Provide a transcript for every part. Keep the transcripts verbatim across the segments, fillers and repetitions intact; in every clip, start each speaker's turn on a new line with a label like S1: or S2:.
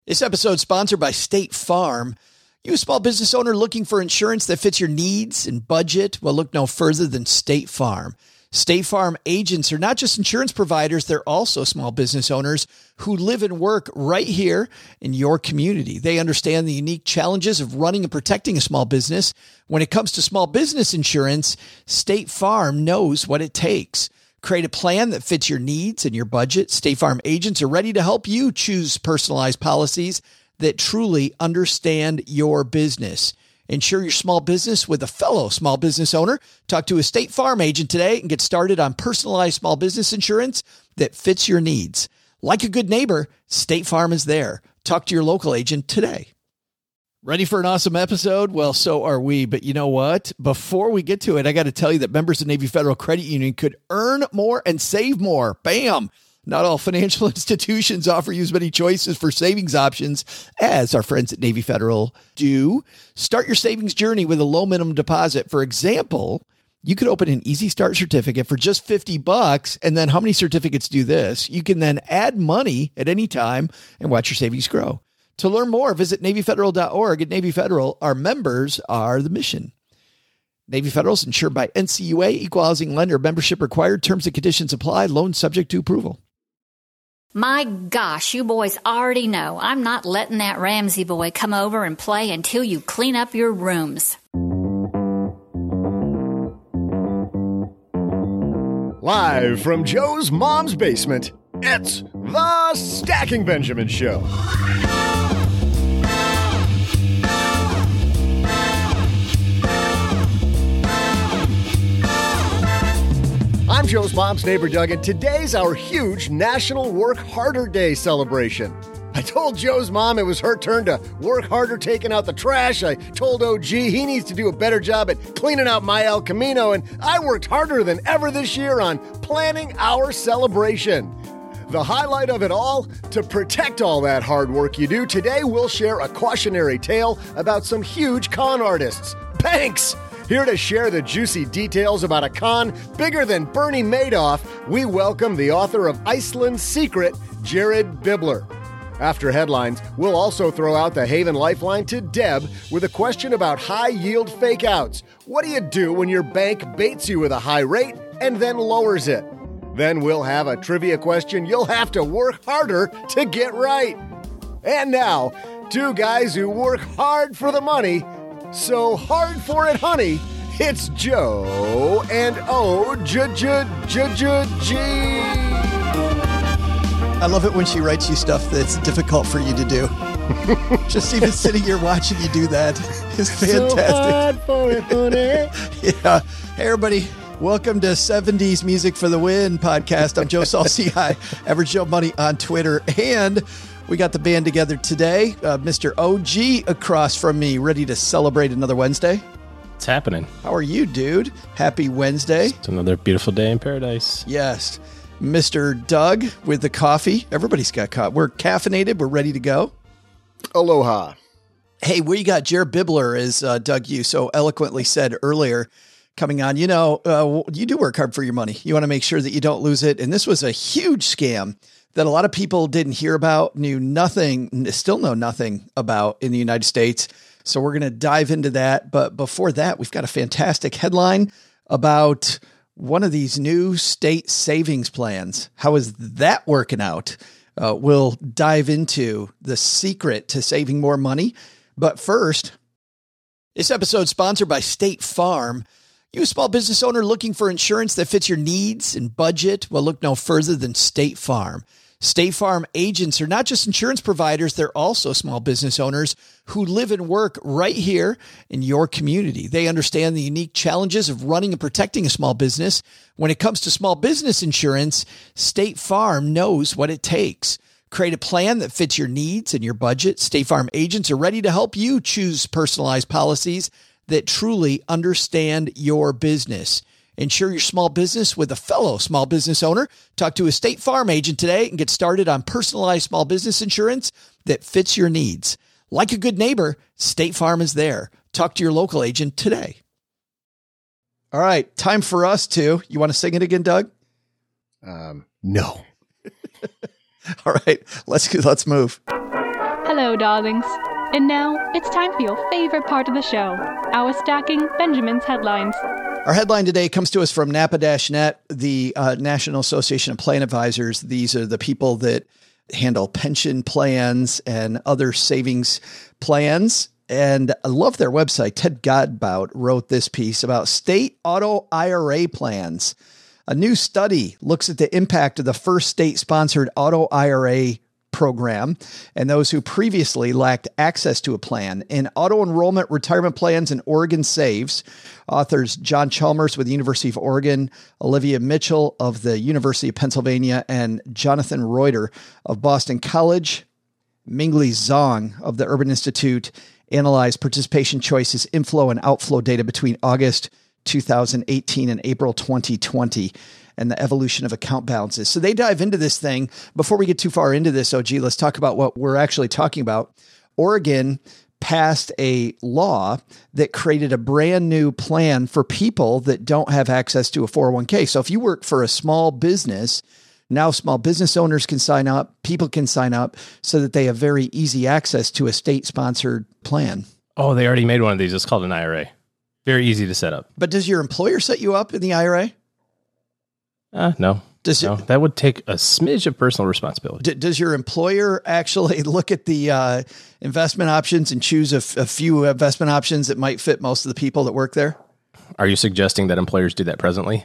S1: This episode is sponsored by State Farm. You a small business owner looking for insurance that fits your needs and budget? Well, look no further than State Farm. State Farm agents are not just insurance providers, they're also small business owners who live and work right here in your community. They understand the unique challenges of running and protecting a small business. When it comes to small business insurance, State Farm knows what it takes. Create a plan that fits your needs and your budget. State Farm agents are ready to help you choose personalized policies that truly understand your business. Insure your small business with a fellow small business owner. Talk to a State Farm agent today and get started on personalized small business insurance that fits your needs. Like a good neighbor, State Farm is there. Talk to your local agent today. Ready for an awesome episode? Well, so are we. But you know what? Before we get to it, I got to tell you that members of Navy Federal Credit Union could earn more and save more. Bam! Not all financial institutions offer you as many choices for savings options as our friends at Navy Federal do. Start your savings journey with a low minimum deposit. For example, you could open an Easy Start certificate for just fifty bucks. And then how many certificates do this? You can then add money at any time and watch your savings grow. To learn more, visit Navy Federal dot org. At Navy Federal, our members are the mission. Navy Federal is insured by N C U A, Equal Housing Lender. Membership required. Terms and conditions apply. Loan subject to approval.
S2: My gosh, you boys already know I'm not letting that Ramsey boy come over and play until you clean up your rooms.
S3: Live from Joe's mom's basement, it's the Stacking Benjamin Show. I'm Joe's mom's neighbor, Doug, and today's our huge National Work Harder Day celebration. I told Joe's mom it was her turn to work harder taking out the trash. I told O G he needs to do a better job at cleaning out my El Camino, and I worked harder than ever this year on planning our celebration. The highlight of it all, to protect all that hard work you do, today we'll share a cautionary tale about some huge con artists. Banks! Here to share the juicy details about a con bigger than Bernie Madoff, we welcome the author of Iceland's Secret, Jared Bibler. After headlines, we'll also throw out the Haven Lifeline to Deb with a question about high-yield fake-outs. What do you do when your bank baits you with a high rate and then lowers it? Then we'll have a trivia question you'll have to work harder to get right. And now, two guys who work hard for the money. So hard for it, honey. It's Joe and O J J J J G.
S1: I love it when she writes you stuff that's difficult for you to do. Just even sitting here watching you do that is fantastic.
S3: So hard for it, honey.
S1: Yeah. Hey, everybody. Welcome to seventies Music for the Win podcast. I'm Joe Saul-Sehy, Average Joe Money on Twitter. And we got the band together today. Uh, Mister O G across from me, ready to celebrate another Wednesday.
S4: It's happening.
S1: How are you, dude? Happy Wednesday.
S4: It's another beautiful day in paradise.
S1: Yes. Mister Doug with the coffee. Everybody's got coffee. We're caffeinated. We're ready to go.
S3: Aloha.
S1: Hey, we got Jared Bibler, as uh, Doug, you so eloquently said earlier, coming on. You know, uh, you do work hard for your money. You want to make sure that you don't lose it. And this was a huge scam that a lot of people didn't hear about, knew nothing, still know nothing about in the United States. So we're going to dive into that. But before that, we've got a fantastic headline about one of these new state savings plans. How is that working out? Uh, we'll dive into the secret to saving more money. But first, this episode is sponsored by State Farm. You a small business owner looking for insurance that fits your needs and budget? Well, look no further than State Farm. State Farm agents are not just insurance providers, they're also small business owners who live and work right here in your community. They understand the unique challenges of running and protecting a small business. When it comes to small business insurance, State Farm knows what it takes. Create a plan that fits your needs and your budget. State Farm agents are ready to help you choose personalized policies that truly understand your business. Insure your small business with a fellow small business owner. Talk to a State Farm agent today and get started on personalized small business insurance that fits your needs. Like a good neighbor, State Farm is there. Talk to your local agent today. All right, time for us to. You want to sing it again, Doug?
S3: Um, no.
S1: All right, let's let's move.
S5: Hello, darlings. And now, it's time for your favorite part of the show, our Stacking Benjamin's headlines.
S1: Our headline today comes to us from N A P A dash net, the uh, National Association of Plan Advisors. These are the people that handle pension plans and other savings plans. And I love their website. Ted Godbout wrote this piece about state auto I R A plans. A new study looks at the impact of the first state-sponsored auto I R A program and those who previously lacked access to a plan. In Auto Enrollment Retirement Plans in Oregon Saves, authors John Chalmers with the University of Oregon, Olivia Mitchell of the University of Pennsylvania, and Jonathan Reuter of Boston College, Mingli Zhang of the Urban Institute, analyzed participation choices, inflow and outflow data between August two thousand eighteen and April twenty twenty. And the evolution of account balances. So they dive into this thing. Before we get too far into this, O G, let's talk about what we're actually talking about. Oregon passed a law that created a brand new plan for people that don't have access to a four oh one k. So if you work for a small business, now small business owners can sign up, people can sign up so that they have very easy access to a state-sponsored plan.
S4: Oh, they already made one of these. It's called an I R A. Very easy to set up.
S1: But does your employer set you up in the I R A?
S4: Uh, no,
S1: does
S4: no.
S1: It,
S4: that would take a smidge of personal responsibility.
S1: D- does your employer actually look at the uh, investment options and choose a, f- a few investment options that might fit most of the people that work there?
S4: Are you suggesting that employers do that presently?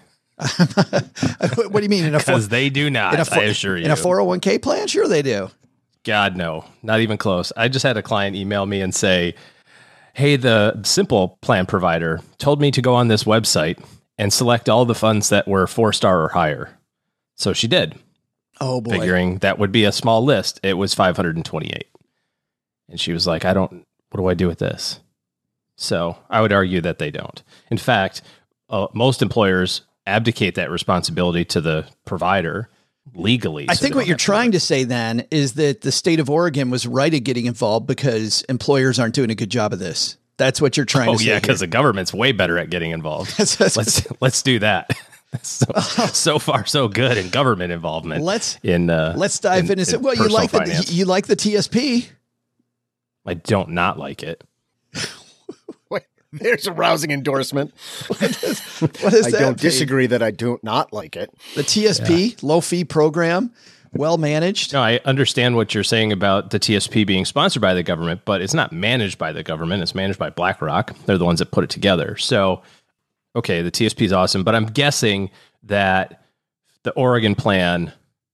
S1: What do you mean?
S4: Because they do not,
S1: in a,
S4: I assure you.
S1: In a four oh one k plan? Sure they do.
S4: God, no, not even close. I just had a client email me and say, hey, the simple plan provider told me to go on this website and select all the funds that were four star or higher. So she did.
S1: Oh boy.
S4: Figuring that would be a small list. It was five hundred twenty-eight. And she was like, I don't, what do I do with this? So I would argue that they don't. In fact, uh, most employers abdicate that responsibility to the provider legally.
S1: I
S4: so
S1: think what you're trying to say then is that the state of Oregon was right at getting involved because employers aren't doing a good job of this. That's what you're trying
S4: oh,
S1: to say.
S4: Oh yeah, because the government's way better at getting involved. let's let's do that. So, so far, so good in government involvement.
S1: Let's
S4: in uh,
S1: let's dive
S4: in,
S1: into
S4: in
S1: well. You like
S4: finance.
S1: the you like the T S P.
S4: I don't not like it.
S3: Wait, there's a rousing endorsement.
S1: What is, what is
S3: I
S1: that
S3: don't
S1: page?
S3: disagree that I do not like it.
S1: The T S P, yeah. Low fee program. Well managed.
S4: No, I understand what you're saying about the T S P being sponsored by the government, but it's not managed by the government. It's managed by BlackRock. They're the ones that put it together. So, okay, the T S P is awesome, but I'm guessing that the Oregon plan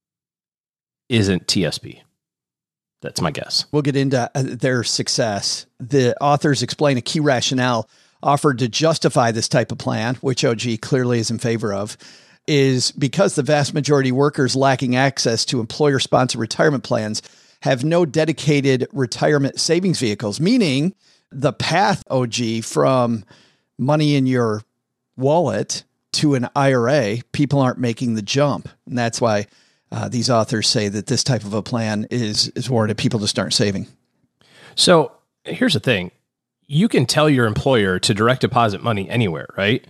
S4: isn't T S P. That's my guess.
S1: We'll get into their success. The authors explain a key rationale offered to justify this type of plan, which O G clearly is in favor of, is because the vast majority of workers lacking access to employer-sponsored retirement plans have no dedicated retirement savings vehicles, meaning the path, O G, from money in your wallet to an I R A, people aren't making the jump. And that's why uh, these authors say that this type of a plan is, is warranted people to start saving.
S4: So here's the thing. You can tell your employer to direct deposit money anywhere, right?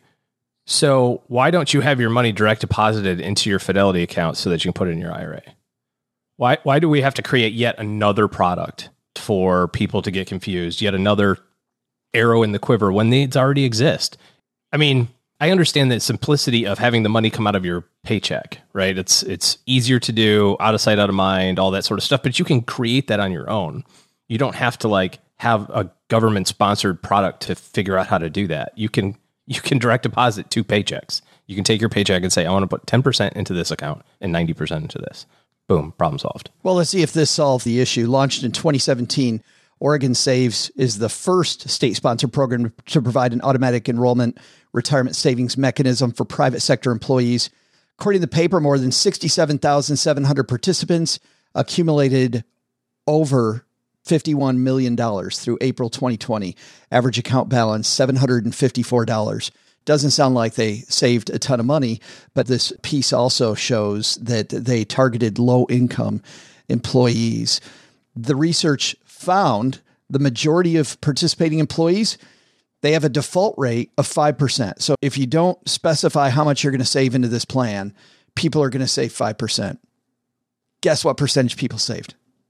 S4: So why don't you have your money direct deposited into your Fidelity account so that you can put it in your I R A? Why why do we have to create yet another product for people to get confused, yet another arrow in the quiver when needs already exist? I mean, I understand the simplicity of having the money come out of your paycheck, right? It's it's easier to do, out of sight, out of mind, all that sort of stuff, but you can create that on your own. You don't have to like have a government sponsored product to figure out how to do that. You can You can direct deposit two paychecks. You can take your paycheck and say, I want to put ten percent into this account and ninety percent into this. Boom, problem solved.
S1: Well, let's see if this solved the issue. Launched in twenty seventeen, Oregon Saves is the first state-sponsored program to provide an automatic enrollment retirement savings mechanism for private sector employees. According to the paper, more than sixty-seven thousand seven hundred participants accumulated over fifty-one million dollars through April twenty twenty. Average account balance, seven hundred fifty-four dollars. Doesn't sound like they saved a ton of money, but this piece also shows that they targeted low-income employees. The research found the majority of participating employees, they have a default rate of five percent. So if you don't specify how much you're going to save into this plan, people are going to save five percent. Guess what percentage people saved?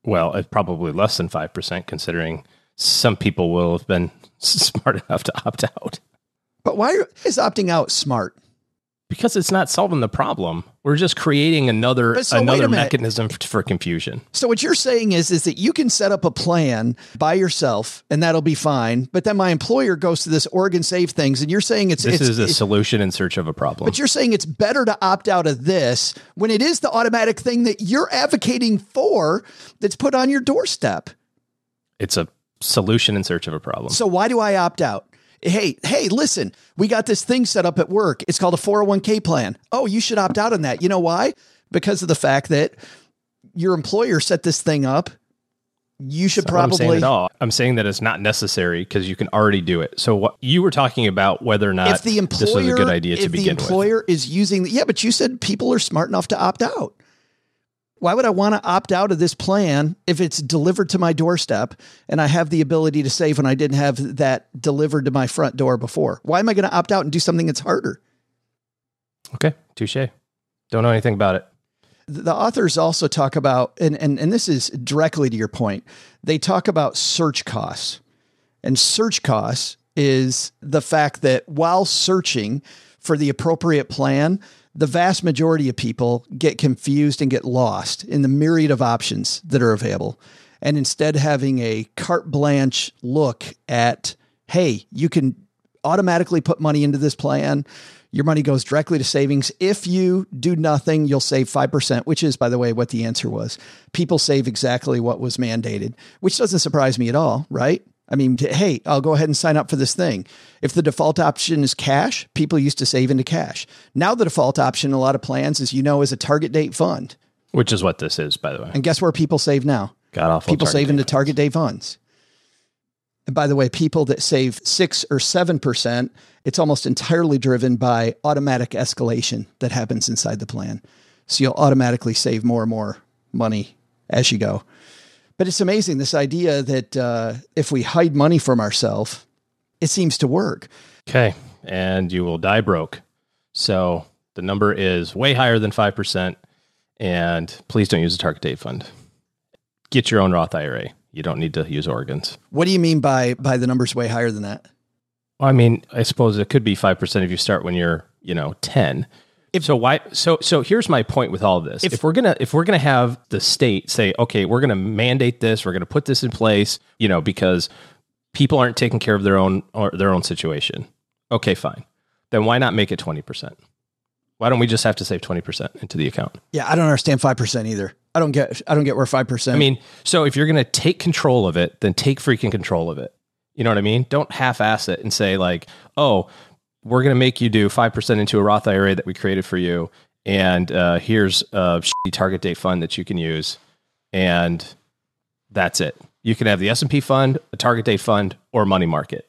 S4: Well, it's probably less than five percent, considering some people will have been smart enough to opt out.
S1: But why is opting out smart?
S4: Because it's not solving the problem. We're just creating another
S1: so
S4: another mechanism for, for confusion.
S1: So what you're saying is, is that you can set up a plan by yourself and that'll be fine. But then my employer goes to this Oregon Save things. And you're saying it's,
S4: this
S1: it's,
S4: is a
S1: it's,
S4: solution in search of a problem.
S1: But you're saying it's better to opt out of this when it is the automatic thing that you're advocating for that's put on your doorstep.
S4: It's a solution in search of a problem.
S1: So why do I opt out? Hey, hey, listen, we got this thing set up at work. It's called a four oh one k plan. Oh, you should opt out on that. You know why? Because of the fact that your employer set this thing up. You should
S4: That's probably.
S1: probably.
S4: I'm saying, at all. I'm saying that it's not necessary because you can already do it. So what you were talking about whether or not
S1: if the employer,
S4: this was a good idea to
S1: if
S4: begin
S1: the employer
S4: with.
S1: is using the, yeah, but you said people are smart enough to opt out. Why would I want to opt out of this plan if it's delivered to my doorstep and I have the ability to save when I didn't have that delivered to my front door before? Why am I going to opt out and do something that's harder?
S4: Okay, touche. Don't know anything about it.
S1: The authors also talk about, and, and, and this is directly to your point, they talk about search costs. And search costs is the fact that while searching for the appropriate plan, the vast majority of people get confused and get lost in the myriad of options that are available. And instead having a carte blanche look at, hey, you can automatically put money into this plan. Your money goes directly to savings. If you do nothing, you'll save five percent, which is, by the way, what the answer was. People save exactly what was mandated, which doesn't surprise me at all, right? I mean, hey, I'll go ahead and sign up for this thing. If the default option is cash, people used to save into cash. Now the default option in a lot of plans, as you know, is a target date fund.
S4: Which is what this is, by the way.
S1: And guess where people save now?
S4: God awful.
S1: People save into
S4: funds.
S1: target date funds. And by the way, people that save six or seven percent, it's almost entirely driven by automatic escalation that happens inside the plan. So you'll automatically save more and more money as you go. But it's amazing, this idea that uh, if we hide money from ourselves, it seems to work.
S4: Okay. And you will die broke. So the number is way higher than five percent. And please don't use a target date fund. Get your own Roth I R A. You don't need to use Oregon's.
S1: What do you mean by, by the numbers way higher than that?
S4: Well, I mean, I suppose it could be five percent if you start when you're, you know, ten. If, so why? So so here's my point with all of this. If, if we're gonna if we're gonna have the state say, okay, we're gonna mandate this, we're gonna put this in place, you know, because people aren't taking care of their own or their own situation. Okay, fine. Then why not make it twenty percent? Why don't we just have to save twenty percent into the account?
S1: Yeah, I don't understand five percent either. I don't get I don't get where five percent.
S4: I mean, so if you're gonna take control of it, then take freaking control of it. You know what I mean? Don't half-ass it and say like, oh, we're going to make you do five percent into a Roth I R A that we created for you. And uh, here's a shitty target date fund that you can use. And that's it. You can have the S and P fund, a target date fund, or money market.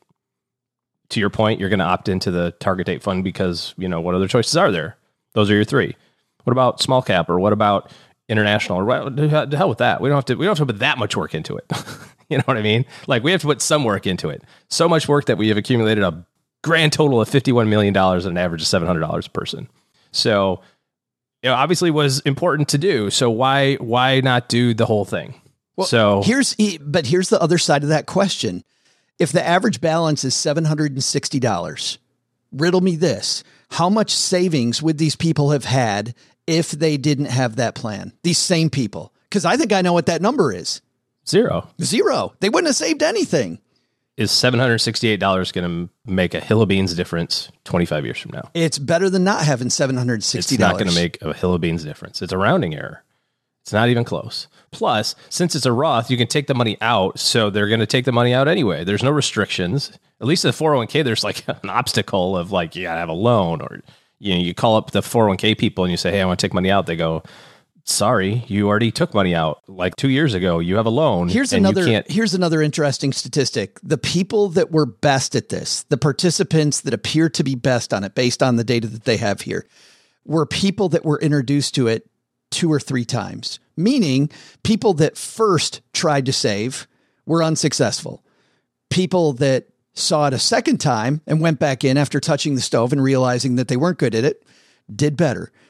S4: To your point, you're going to opt into the target date fund because, you know, what other choices are there? Those are your three. What about small cap, or what about international, or what the hell with that? We don't have to, we don't have to put that much work into it. You know what I mean? Like, we have to put some work into it. So much work that we have accumulated a grand total of fifty-one million dollars at an average of seven hundred dollars a person. So, you know, obviously was important to do. So why, why not do the whole thing?
S1: Well,
S4: so
S1: here's, but here's the other side of that question. If the average balance is seven hundred sixty dollars, riddle me this. How much savings would these people have had if they didn't have that plan? These same people. Because I think I know what that number is.
S4: Zero.
S1: Zero. They wouldn't have saved anything.
S4: Is seven hundred sixty-eight dollars going to make a hill of beans difference twenty-five years from now?
S1: It's better than not having seven hundred sixty dollars.
S4: It's not going to make a hill of beans difference. It's a rounding error. It's not even close. Plus, since it's a Roth, you can take the money out, so they're going to take the money out anyway. There's no restrictions. At least in the four oh one k, there's like an obstacle of like, you got to have a loan, or you know, you call up the four oh one k people and you say, hey, I want to take money out. They go, sorry, you already took money out like two years ago. You have a loan.
S1: Here's
S4: and
S1: another,
S4: you can't-
S1: here's another interesting statistic. The people that were best at this, the participants that appear to be best on it based on the data that they have here, were people that were introduced to it two or three times, meaning people that first tried to save were unsuccessful. People that saw it a second time and went back in after touching the stove and realizing that they weren't good at it did better.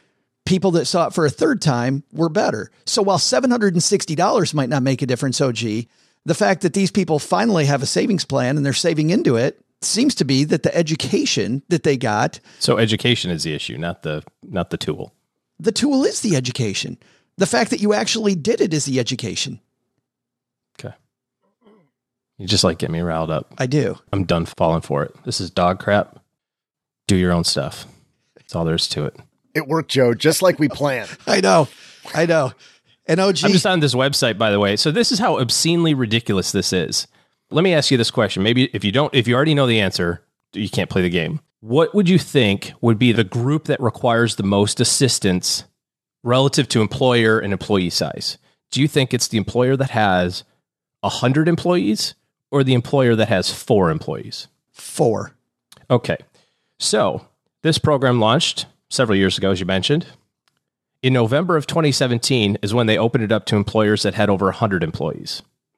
S1: People that saw it for a third time were better. So while seven hundred sixty dollars might not make a difference, O G, the fact that these people finally have a savings plan and they're saving into it seems to be that the education that they got.
S4: So education is the issue, not the not the tool.
S1: The tool is the education. The fact that you actually did it is the education.
S4: Okay. You just like get me riled up.
S1: I do.
S4: I'm done falling for it. This is dog crap. Do your own stuff. That's all there is to it.
S3: It worked, Joe, just like we planned.
S1: I know. I know. And O G.
S4: I'm just on this website, by the way. So this is how obscenely ridiculous this is. Let me ask you this question. Maybe if you don't, if you already know the answer, you can't play the game. What would you think would be the group that requires the most assistance relative to employer and employee size? Do you think it's the employer that has one hundred employees or the employer that has four employees?
S1: Four.
S4: Okay. So this program launched several years ago, as you mentioned. In November of twenty seventeen is when they opened it up to employers that had over one hundred employees.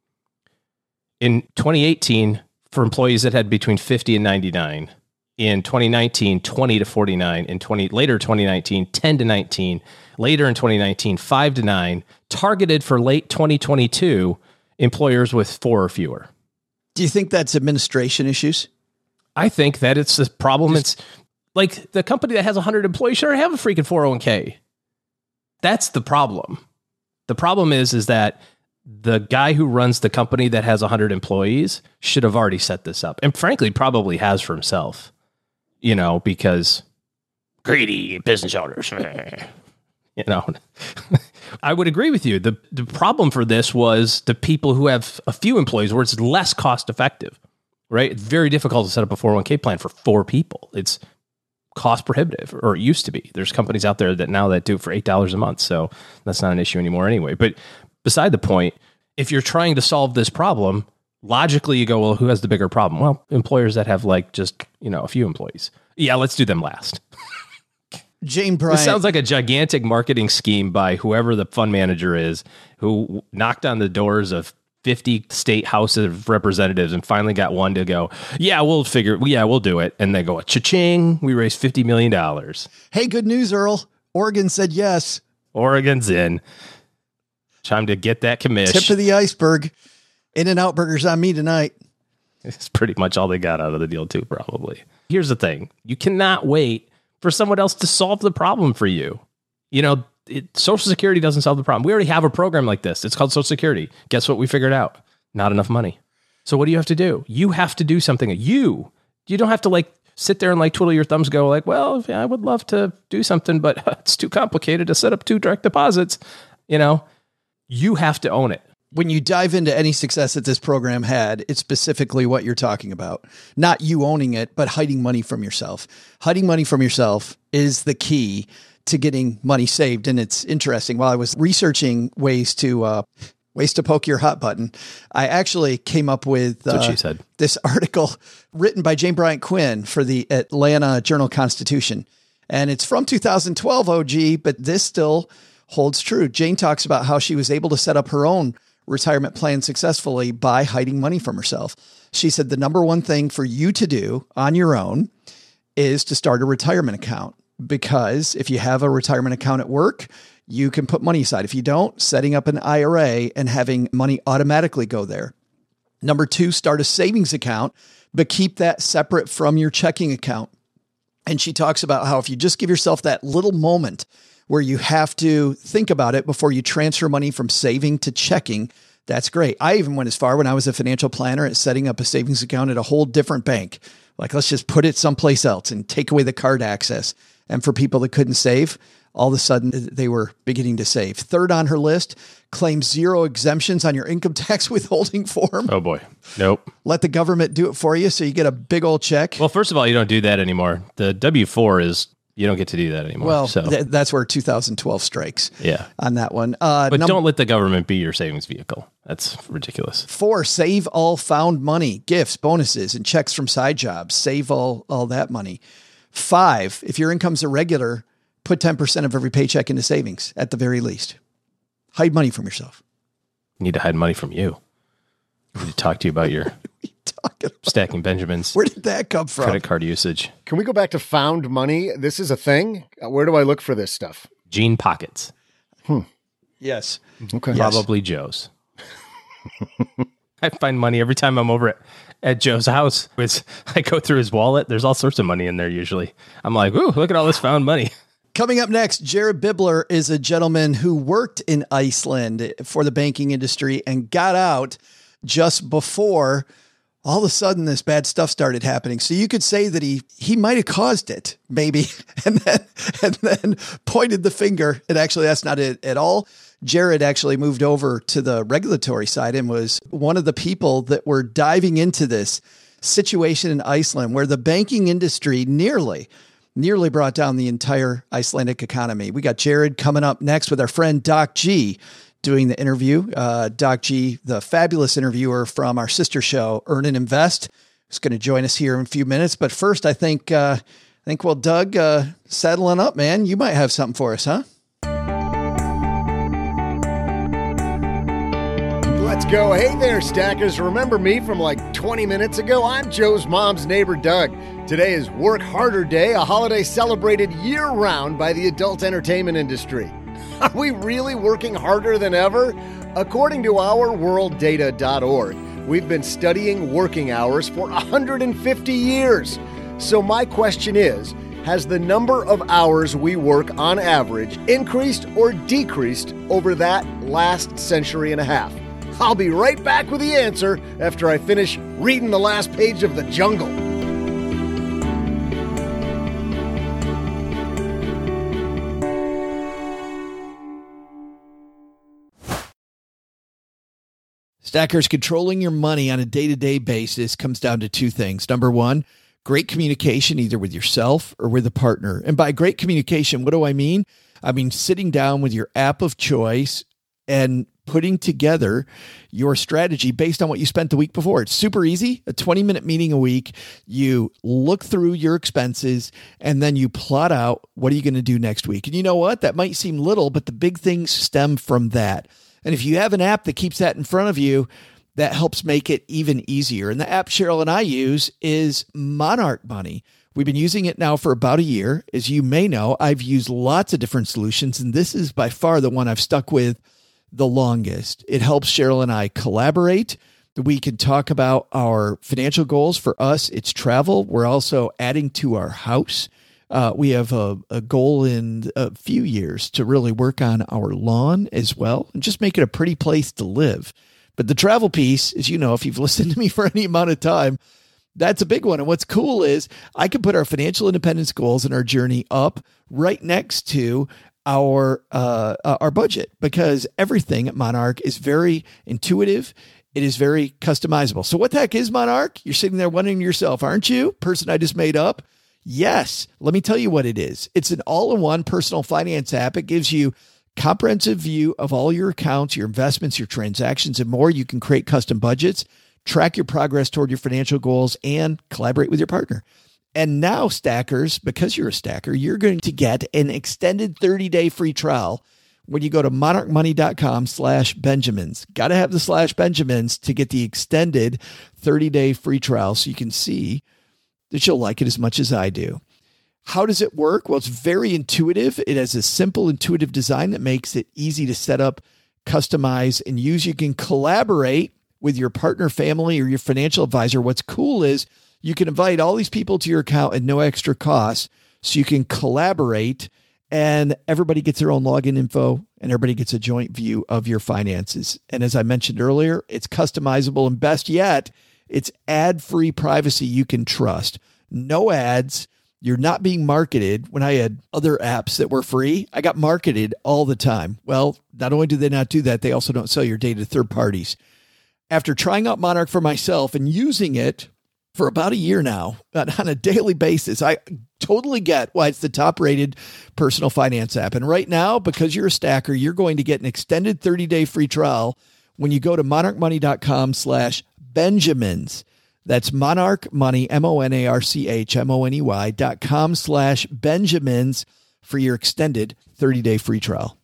S4: In twenty eighteen, for employees that had between fifty and ninety-nine. In twenty nineteen, twenty to forty-nine. In twenty later twenty nineteen, ten to nineteen. Later in twenty nineteen, five to nine. Targeted for late twenty twenty-two, employers with four or fewer.
S1: Do you think that's administration issues?
S4: I think that it's the problem. Just, it's like the company that has one hundred employees should have a freaking four oh one k. That's the problem. The problem is, is that the guy who runs the company that has one hundred employees should have already set this up. And frankly, probably has for himself, you know, because greedy business owners, you know, I would agree with you. The, the problem for this was the people who have a few employees where it's less cost effective, right? It's very difficult to set up a four oh one k plan for four people. It's cost prohibitive, or it used to be. There's companies out there that now that do it for eight dollars a month. So that's not an issue anymore anyway. But beside the point, if you're trying to solve this problem, logically you go, well, who has the bigger problem? Well, employers that have like just, you know, a few employees. Yeah, let's do them last.
S1: Jane Bryant.
S4: This sounds like a gigantic marketing scheme by whoever the fund manager is, who knocked on the doors of fifty state House of Representatives and finally got one to go, yeah, we'll figure, yeah, we'll do it. And they go, cha-ching, we raised fifty million dollars.
S1: Hey, good news, Earl. Oregon said yes.
S4: Oregon's in. Time to get that commish.
S1: Tip of the iceberg. In-N-Out Burgers on me tonight.
S4: It's pretty much all they got out of the deal too, probably. Here's the thing. You cannot wait for someone else to solve the problem for you. You know, it, Social Security doesn't solve the problem. We already have a program like this. It's called Social Security. Guess what we figured out? Not enough money. So what do you have to do? You have to do something. You, you don't have to like sit there and like twiddle your thumbs, go like, well, yeah, I would love to do something, but it's too complicated to set up two direct deposits. You know, you have to own it.
S1: When you dive into any success that this program had, it's specifically what you're talking about. Not you owning it, but hiding money from yourself. Hiding money from yourself is the key to getting money saved. And it's interesting. While I was researching ways to uh, ways to poke your hot button, I actually came up with uh,
S4: That's what she said.
S1: This article written by Jane Bryant Quinn for the Atlanta Journal-Constitution. And it's from two thousand twelve, O G, but this still holds true. Jane talks about how she was able to set up her own retirement plan successfully by hiding money from herself. She said the number one thing for you to do on your own is to start a retirement account, because if you have a retirement account at work, you can put money aside. If you don't, setting up an I R A and having money automatically go there. Number two, start a savings account, but keep that separate from your checking account. And she talks about how if you just give yourself that little moment where you have to think about it before you transfer money from saving to checking, that's great. I even went as far when I was a financial planner at setting up a savings account at a whole different bank. Like, let's just put it someplace else and take away the card access. And for people that couldn't save, all of a sudden they were beginning to save. Third on her list, claim zero exemptions on your income tax withholding form.
S4: Oh boy. Nope.
S1: Let the government do it for you so you get a big old check.
S4: Well, first of all, you don't do that anymore. The W four is, you don't get to do that anymore.
S1: Well,
S4: so.
S1: th- that's where two thousand twelve strikes
S4: yeah.
S1: on that one. Uh,
S4: but
S1: num-
S4: don't let the government be your savings vehicle. That's ridiculous.
S1: Four, save all found money, gifts, bonuses, and checks from side jobs. Save all, all that money. Five, if your income's irregular, put ten percent of every paycheck into savings at the very least. Hide money from yourself.
S4: You need to hide money from you. I need to talk to you about your stacking Benjamins.
S1: Where did that come from?
S4: Credit card usage.
S3: Can we go back to found money? This is a thing. Where do I look for this stuff?
S4: Jean pockets.
S3: Hmm.
S1: Yes.
S3: Okay.
S4: Probably
S1: Yes.
S4: Joe's. I find money every time I'm over at, at Joe's house. It's, I go through his wallet. There's all sorts of money in there usually. I'm like, ooh, look at all this found money.
S1: Coming up next, Jared Bibler is a gentleman who worked in Iceland for the banking industry and got out just before all of a sudden this bad stuff started happening. So you could say that he he might have caused it, maybe, and then and then pointed the finger. And actually, that's not it at all. Jared actually moved over to the regulatory side and was one of the people that were diving into this situation in Iceland where the banking industry nearly nearly brought down the entire Icelandic economy. We got Jared coming up next with our friend Doc G doing the interview. Uh, Doc G, the fabulous interviewer from our sister show, Earn and Invest, is going to join us here in a few minutes. But first, I think, uh, I think, well, Doug, uh, settling up, man, you might have something for us, huh?
S3: Let's go. Hey there, Stackers. Remember me from like twenty minutes ago? I'm Joe's mom's neighbor, Doug. Today is Work Harder Day, a holiday celebrated year-round by the adult entertainment industry. Are we really working harder than ever? According to our world data dot org, we've been studying working hours for one hundred fifty years. So my question is, has the number of hours we work on average increased or decreased over that last century and a half? I'll be right back with the answer after I finish reading the last page of The Jungle.
S1: Stackers, controlling your money on a day-to-day basis comes down to two things. Number one, great communication, either with yourself or with a partner. And by great communication, what do I mean? I mean sitting down with your app of choice and putting together your strategy based on what you spent the week before. It's super easy. A twenty minute meeting a week. You look through your expenses and then you plot out what are you going to do next week. And you know what? That might seem little, but the big things stem from that. And if you have an app that keeps that in front of you, that helps make it even easier. And the app Cheryl and I use is Monarch Money. We've been using it now for about a year. As you may know, I've used lots of different solutions, and this is by far the one I've stuck with the longest. It helps Cheryl and I collaborate. We can talk about our financial goals. For us, it's travel. We're also adding to our house. Uh, we have a, a goal in a few years to really work on our lawn as well and just make it a pretty place to live. But the travel piece, as you know, if you've listened to me for any amount of time, that's a big one. And what's cool is I can put our financial independence goals and our journey up right next to our uh, our budget, because everything at Monarch is very intuitive. It is very customizable. So what the heck is Monarch? You're sitting there wondering to yourself, aren't you? Person I just made up? Yes. Let me tell you what it is. It's an all-in-one personal finance app. It gives you comprehensive view of all your accounts, your investments, your transactions, and more. You can create custom budgets, track your progress toward your financial goals, and collaborate with your partner. And now, Stackers, because you're a stacker, you're going to get an extended thirty-day free trial when you go to monarchmoney.com slash Benjamins. Got to have the slash Benjamins to get the extended thirty-day free trial so you can see that you'll like it as much as I do. How does it work? Well, it's very intuitive. It has a simple, intuitive design that makes it easy to set up, customize, and use. You can collaborate with your partner, family, or your financial advisor. What's cool is you can invite all these people to your account at no extra cost, so you can collaborate and everybody gets their own login info and everybody gets a joint view of your finances. And as I mentioned earlier, it's customizable, and best yet, it's ad-free privacy you can trust. No ads. You're not being marketed. When I had other apps that were free, I got marketed all the time. Well, not only do they not do that, they also don't sell your data to third parties. After trying out Monarch for myself and using it for about a year now on a daily basis, I totally get why it's the top rated personal finance app. And right now, because you're a stacker, you're going to get an extended thirty-day free trial when you go to monarchmoney.com slash Benjamins. That's Monarch Money, M O N A R C H M O N E Y dot com slash Benjamins for your extended thirty-day free trial.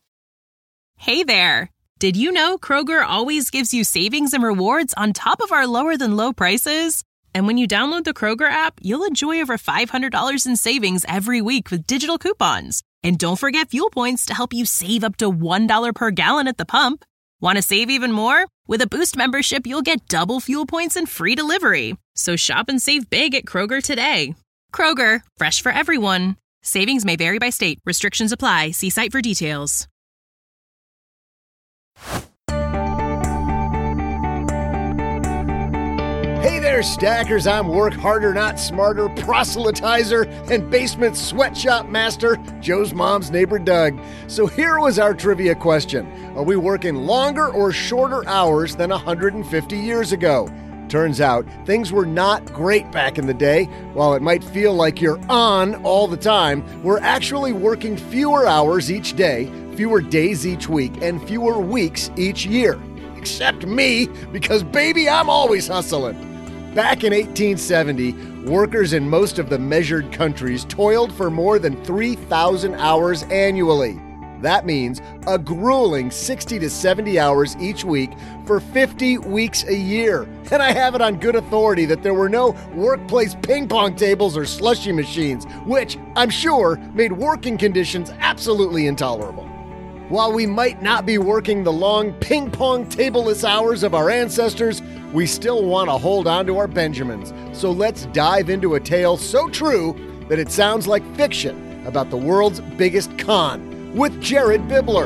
S6: Hey there. Did you know Kroger always gives you savings and rewards on top of our lower than low prices? And when you download the Kroger app, you'll enjoy over five hundred dollars in savings every week with digital coupons. And don't forget fuel points to help you save up to one dollar per gallon at the pump. Want to save even more? With a Boost membership, you'll get double fuel points and free delivery. So shop and save big at Kroger today. Kroger, fresh for everyone. Savings may vary by state. Restrictions apply. See site for details.
S3: Hey there, stackers. I'm Work Harder, Not Smarter proselytizer and basement sweatshop master, Joe's mom's neighbor, Doug. So here was our trivia question. Are we working longer or shorter hours than one hundred fifty years ago? Turns out things were not great back in the day. While it might feel like you're on all the time, we're actually working fewer hours each day, fewer days each week, and fewer weeks each year. Except me, because baby, I'm always hustling. Back in eighteen seventy, workers in most of the measured countries toiled for more than three thousand hours annually. That means a grueling sixty to seventy hours each week for fifty weeks a year. And I have it on good authority that there were no workplace ping pong tables or slushy machines, which I'm sure made working conditions absolutely intolerable. While we might not be working the long ping pong tableless hours of our ancestors, we still want to hold on to our Benjamins. So let's dive into a tale so true that it sounds like fiction about the world's biggest con with Jared Bibler.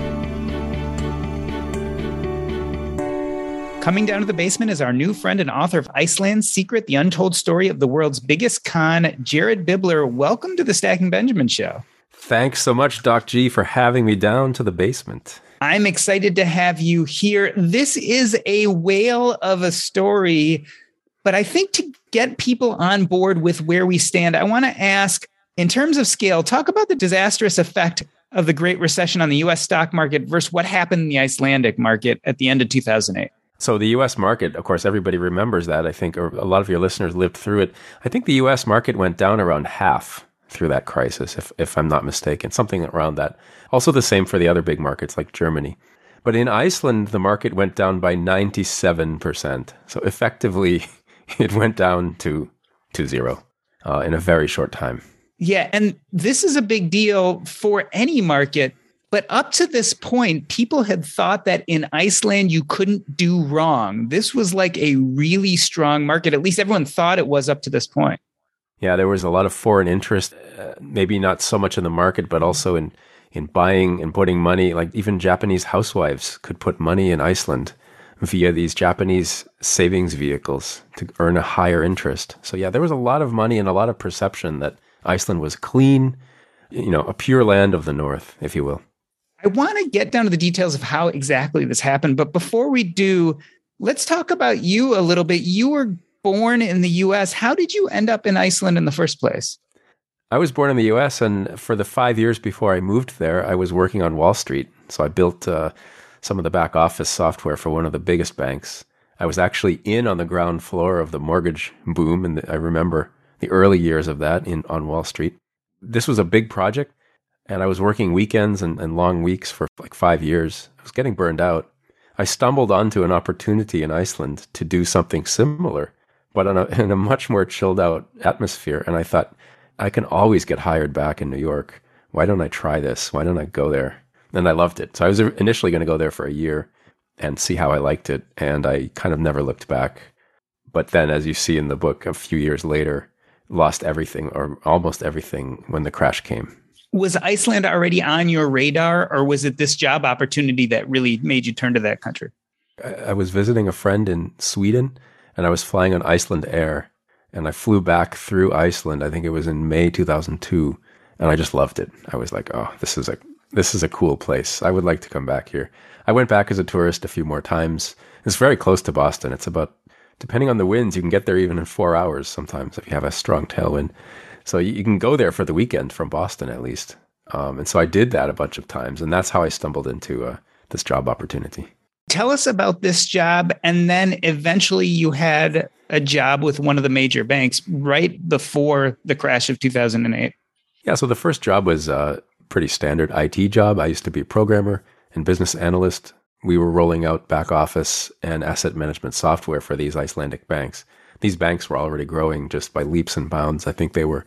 S7: Coming down to the basement is our new friend and author of Iceland's Secret, the Untold Story of the World's Biggest Con, Jared Bibler. Welcome to the Stacking Benjamin Show.
S8: Thanks so much, Doc G, for having me down to the basement.
S7: I'm excited to have you here. This is a whale of a story, but I think to get people on board with where we stand, I want to ask, in terms of scale, talk about the disastrous effect of the Great Recession on the U S stock market versus what happened in the Icelandic market at the end of two thousand eight.
S8: So the U S market, of course, everybody remembers that. I think a lot of your listeners lived through it. I think the U S market went down around half through that crisis, if if I'm not mistaken, something around that. Also the same for the other big markets like Germany. But in Iceland, the market went down by ninety-seven percent. So effectively, it went down to, to zero uh, in a very short time.
S7: Yeah, and this is a big deal for any market. But up to this point, people had thought that in Iceland, you couldn't do wrong. This was like a really strong market. At least everyone thought it was up to this point.
S8: Yeah, there was a lot of foreign interest, uh, maybe not so much in the market, but also in, in buying and putting money. Like even Japanese housewives could put money in Iceland via these Japanese savings vehicles to earn a higher interest. So yeah, there was a lot of money and a lot of perception that Iceland was clean, you know, a pure land of the north, if you will.
S7: I want to get down to the details of how exactly this happened. But before we do, let's talk about you a little bit. You were born in the U S. How did you end up in Iceland in the first place?
S8: I was born in the U S, and for the five years before I moved there, I was working on Wall Street. So I built uh, some of the back office software for one of the biggest banks. I was actually in on the ground floor of the mortgage boom, and I remember the early years of that in on Wall Street. This was a big project, and I was working weekends and, and long weeks for like five years. I was getting burned out. I stumbled onto an opportunity in Iceland to do something similar, but in a, in a much more chilled out atmosphere. And I thought, I can always get hired back in New York. Why don't I try this? Why don't I go there? And I loved it. So I was initially going to go there for a year and see how I liked it. And I kind of never looked back. But then, as you see in the book, a few years later, lost everything or almost everything when the crash came.
S7: Was Iceland already on your radar, or was it this job opportunity that really made you turn to that country?
S8: I, I was visiting a friend in Sweden, and I was flying on Iceland Air, and I flew back through Iceland. I think it was in May two thousand two, and I just loved it. I was like, oh, this is a this is a cool place. I would like to come back here. I went back as a tourist a few more times. It's very close to Boston. It's about, depending on the winds, you can get there even in four hours sometimes if you have a strong tailwind. So you can go there for the weekend from Boston at least. Um, and so I did that a bunch of times, and that's how I stumbled into uh, this job opportunity.
S7: Tell us about this job, and then eventually you had a job with one of the major banks right before the crash of two thousand eight.
S8: Yeah, so the first job was a pretty standard I T job. I used to be a programmer and business analyst. We were rolling out back office and asset management software for these Icelandic banks. These banks were already growing just by leaps and bounds. I think they were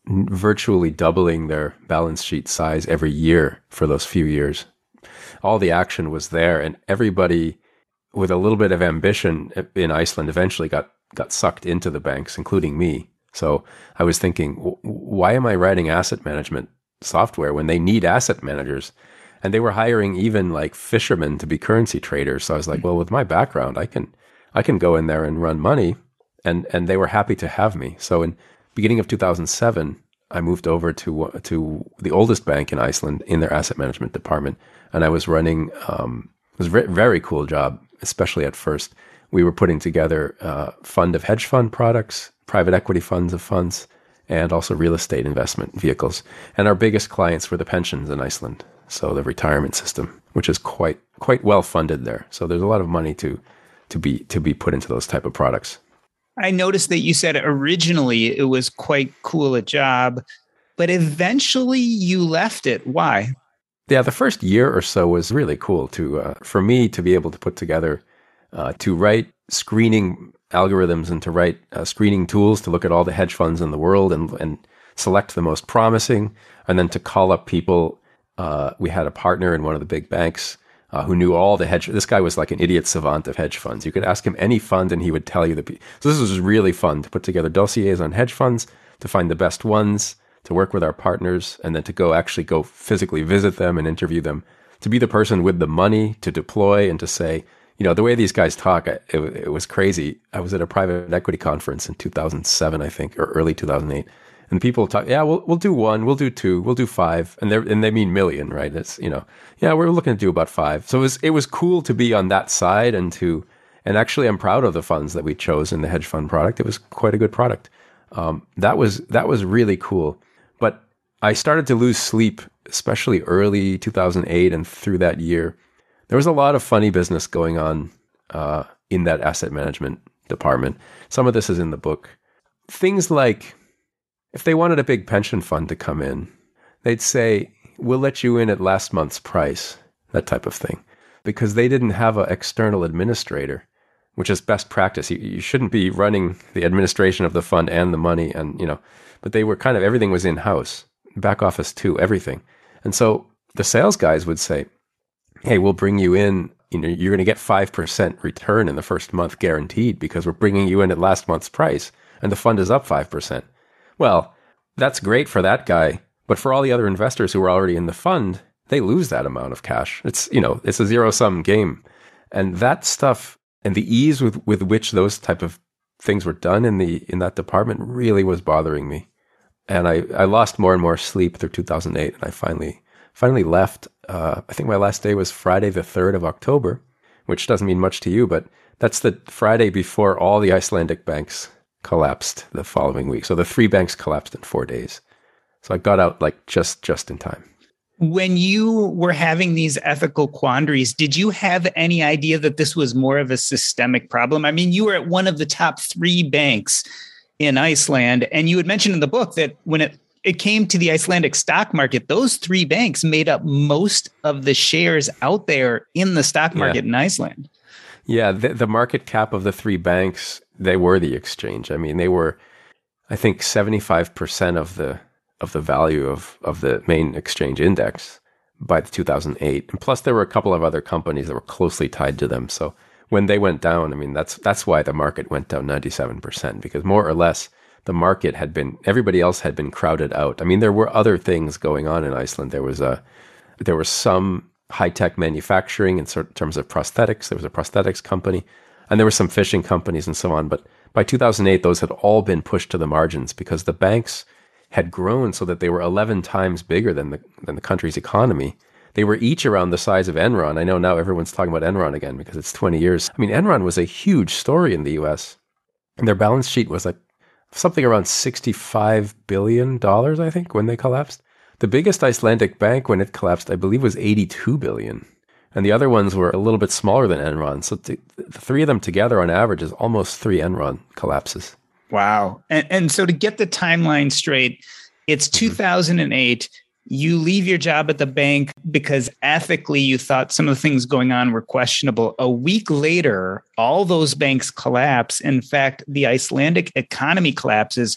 S8: virtually doubling their balance sheet size every year for those few years. All the action was there, and everybody with a little bit of ambition in Iceland eventually got, got sucked into the banks, including me. So I was thinking, why am I writing asset management software when they need asset managers? And they were hiring even like fishermen to be currency traders. So I was like, well, with my background, I can I can go in there and run money. And and they were happy to have me. So in beginning of two thousand seven, I moved over to to the oldest bank in Iceland in their asset management department. And I was running, um, it was a very, very cool job, especially at first. We were putting together a fund of hedge fund products, private equity funds of funds, and also real estate investment vehicles. And our biggest clients were the pensions in Iceland. So the retirement system, which is quite quite well funded there. So there's a lot of money to to be to be put into those type of products.
S7: I noticed that you said originally it was quite cool a job, but eventually you left it. Why?
S8: Yeah, the first year or so was really cool to uh, for me to be able to put together, uh, to write screening algorithms and to write uh, screening tools to look at all the hedge funds in the world and and select the most promising, and then to call up people. Uh, we had a partner in one of the big banks uh, who knew all the hedge. This guy was like an idiot savant of hedge funds. You could ask him any fund and he would tell you the. So this was really fun to put together dossiers on hedge funds, to find the best ones, to work with our partners, and then to go actually go physically visit them and interview them, to be the person with the money to deploy and to say, you know, the way these guys talk, it, it was crazy. I was at a private equity conference in two thousand seven, I think, or early two thousand eight. And people talk, yeah, we'll we'll do one, we'll do two, we'll do five, and they and they mean million, right? It's, you know, yeah, we're looking to do about five. So it was it was cool to be on that side and to and actually I'm proud of the funds that we chose in the hedge fund product. It was quite a good product. Um, that was that was really cool. But I started to lose sleep, especially early two thousand eight and through that year. There was a lot of funny business going on uh, in that asset management department. Some of this is in the book. Things like, if they wanted a big pension fund to come in, they'd say, we'll let you in at last month's price, that type of thing, because they didn't have an external administrator, which is best practice. You, you shouldn't be running the administration of the fund and the money, and you know, but they were kind of, everything was in-house, back office too, everything. And so the sales guys would say, hey, we'll bring you in, you know, you're going to get five percent return in the first month guaranteed because we're bringing you in at last month's price, and the fund is up five percent. Well, that's great for that guy, but for all the other investors who are already in the fund, they lose that amount of cash. It's, you know, it's a zero-sum game. And that stuff and the ease with, with which those type of things were done in the in that department really was bothering me. And I, I lost more and more sleep through two thousand eight, and I finally finally left. Uh, I think my last day was Friday the third of October, which doesn't mean much to you, but that's the Friday before all the Icelandic banks collapsed the following week. So the three banks collapsed in four days. So I got out like just just in time.
S7: When you were having these ethical quandaries, did you have any idea that this was more of a systemic problem? I mean, you were at one of the top three banks in Iceland, and you had mentioned in the book that when it, it came to the Icelandic stock market, those three banks made up most of the shares out there in the stock market yeah. in Iceland.
S8: Yeah, the, the market cap of the three banks, they were the exchange. I mean, they were, I think, seventy-five percent of the of the value of, of the main exchange index by the two thousand eight. And plus, there were a couple of other companies that were closely tied to them. So when they went down, I mean, that's that's why the market went down ninety-seven percent, because more or less the market had been, everybody else had been crowded out. I mean, there were other things going on in Iceland. There was a, there was some high-tech manufacturing in terms of prosthetics. There was a prosthetics company, and there were some fishing companies and so on. But by two thousand eight, those had all been pushed to the margins because the banks had grown so that they were eleven times bigger than the than the country's economy. They were each around the size of Enron. I know now everyone's talking about Enron again because it's twenty years. I mean, Enron was a huge story in the U S, and their balance sheet was like something around sixty-five billion dollars, I think, when they collapsed. The biggest Icelandic bank when it collapsed, I believe, was eighty-two billion dollars. And the other ones were a little bit smaller than Enron. So the three of them together on average is almost three Enron collapses.
S7: Wow. And, and so to get the timeline straight, it's two thousand eight. You leave your job at the bank because ethically you thought some of the things going on were questionable. A week later, all those banks collapse. In fact, the Icelandic economy collapses.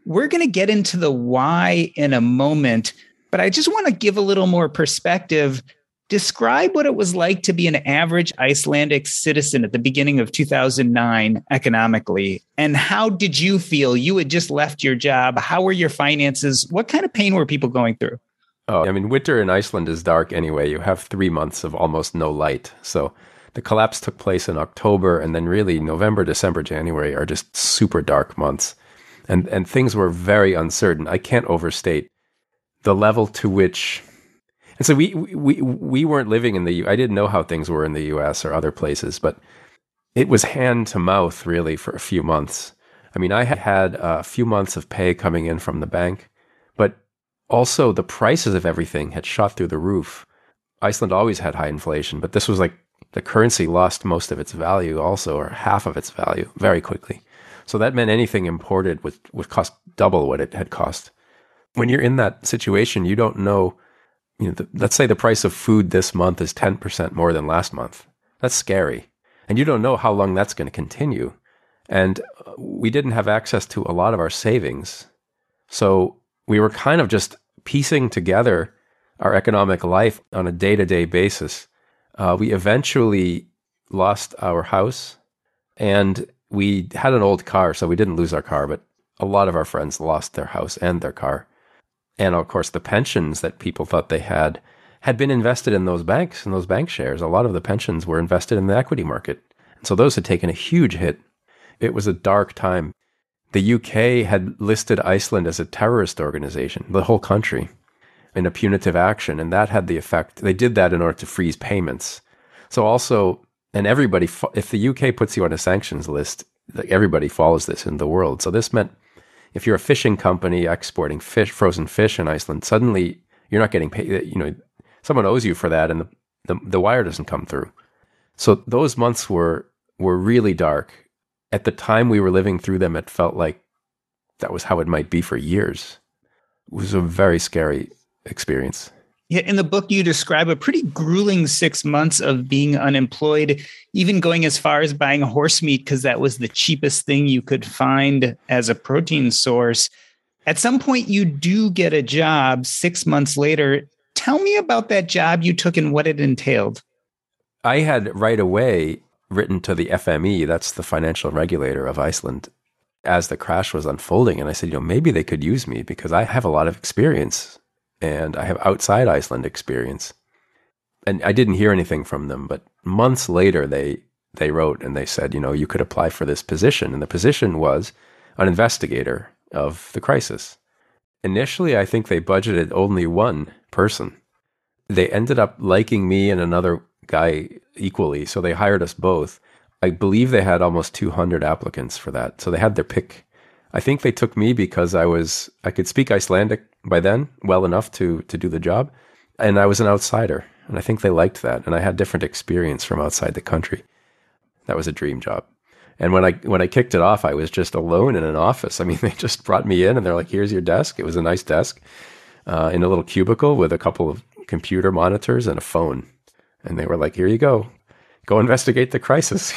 S7: We're going to get into the why in a moment, but I just want to give a little more perspective. Describe what it was like to be an average Icelandic citizen at the beginning of two thousand nine economically. And how did you feel? You had just left your job. How were your finances? What kind of pain were people going through?
S8: Oh, I mean, winter in Iceland is dark anyway. You have three months of almost no light. So the collapse took place in October, and then really November, December, January are just super dark months. And and things were very uncertain. I can't overstate the level to which... And so we we we weren't living in the U. I didn't know how things were in the U S or other places, but it was hand to mouth really for a few months. I mean, I had had a few months of pay coming in from the bank, but also the prices of everything had shot through the roof. Iceland always had high inflation, but this was like the currency lost most of its value also, or half of its value very quickly. So that meant anything imported would, would cost double what it had cost. When you're in that situation, you don't know. You know, the, let's say the price of food this month is ten percent more than last month. That's scary. And you don't know how long that's going to continue. And we didn't have access to a lot of our savings. So we were kind of just piecing together our economic life on a day-to-day basis. Uh, we eventually lost our house, and we had an old car, so we didn't lose our car, but a lot of our friends lost their house and their car. And of course, the pensions that people thought they had had been invested in those banks and those bank shares. A lot of the pensions were invested in the equity market. And so those had taken a huge hit. It was a dark time. The U K had listed Iceland as a terrorist organization, the whole country, in a punitive action. And that had the effect. They did that in order to freeze payments. So also, and everybody, if the U K puts you on a sanctions list, everybody follows this in the world. So this meant if you're a fishing company exporting fish, frozen fish in Iceland, suddenly you're not getting paid. You know, someone owes you for that, and the, the, the wire doesn't come through. So those months were were really dark. At the time we were living through them, it felt like that was how it might be for years. It was a very scary experience.
S7: Yeah, in the book, you describe a pretty grueling six months of being unemployed, even going as far as buying horse meat because that was the cheapest thing you could find as a protein source. At some point, you do get a job six months later. Tell me about that job you took and what it entailed.
S8: I had right away written to the F M E, that's the financial regulator of Iceland, as the crash was unfolding. And I said, you know, maybe they could use me because I have a lot of experience. And I have outside Iceland experience. And I didn't hear anything from them, but months later they they wrote and they said, you know, you could apply for this position. And the position was an investigator of the crisis. Initially, I think they budgeted only one person. They ended up liking me and another guy equally, so they hired us both. I believe they had almost two hundred applicants for that, so they had their pick. I think they took me because I was I could speak Icelandic by then well enough to to do the job, and I was an outsider, and I think they liked that, and I had different experience from outside the country. That was a dream job. And when I when I kicked it off, I was just alone in an office. I mean, they just brought me in, and they're like, "Here's your desk." It was a nice desk uh, in a little cubicle with a couple of computer monitors and a phone, and they were like, "Here you go, go investigate the crisis."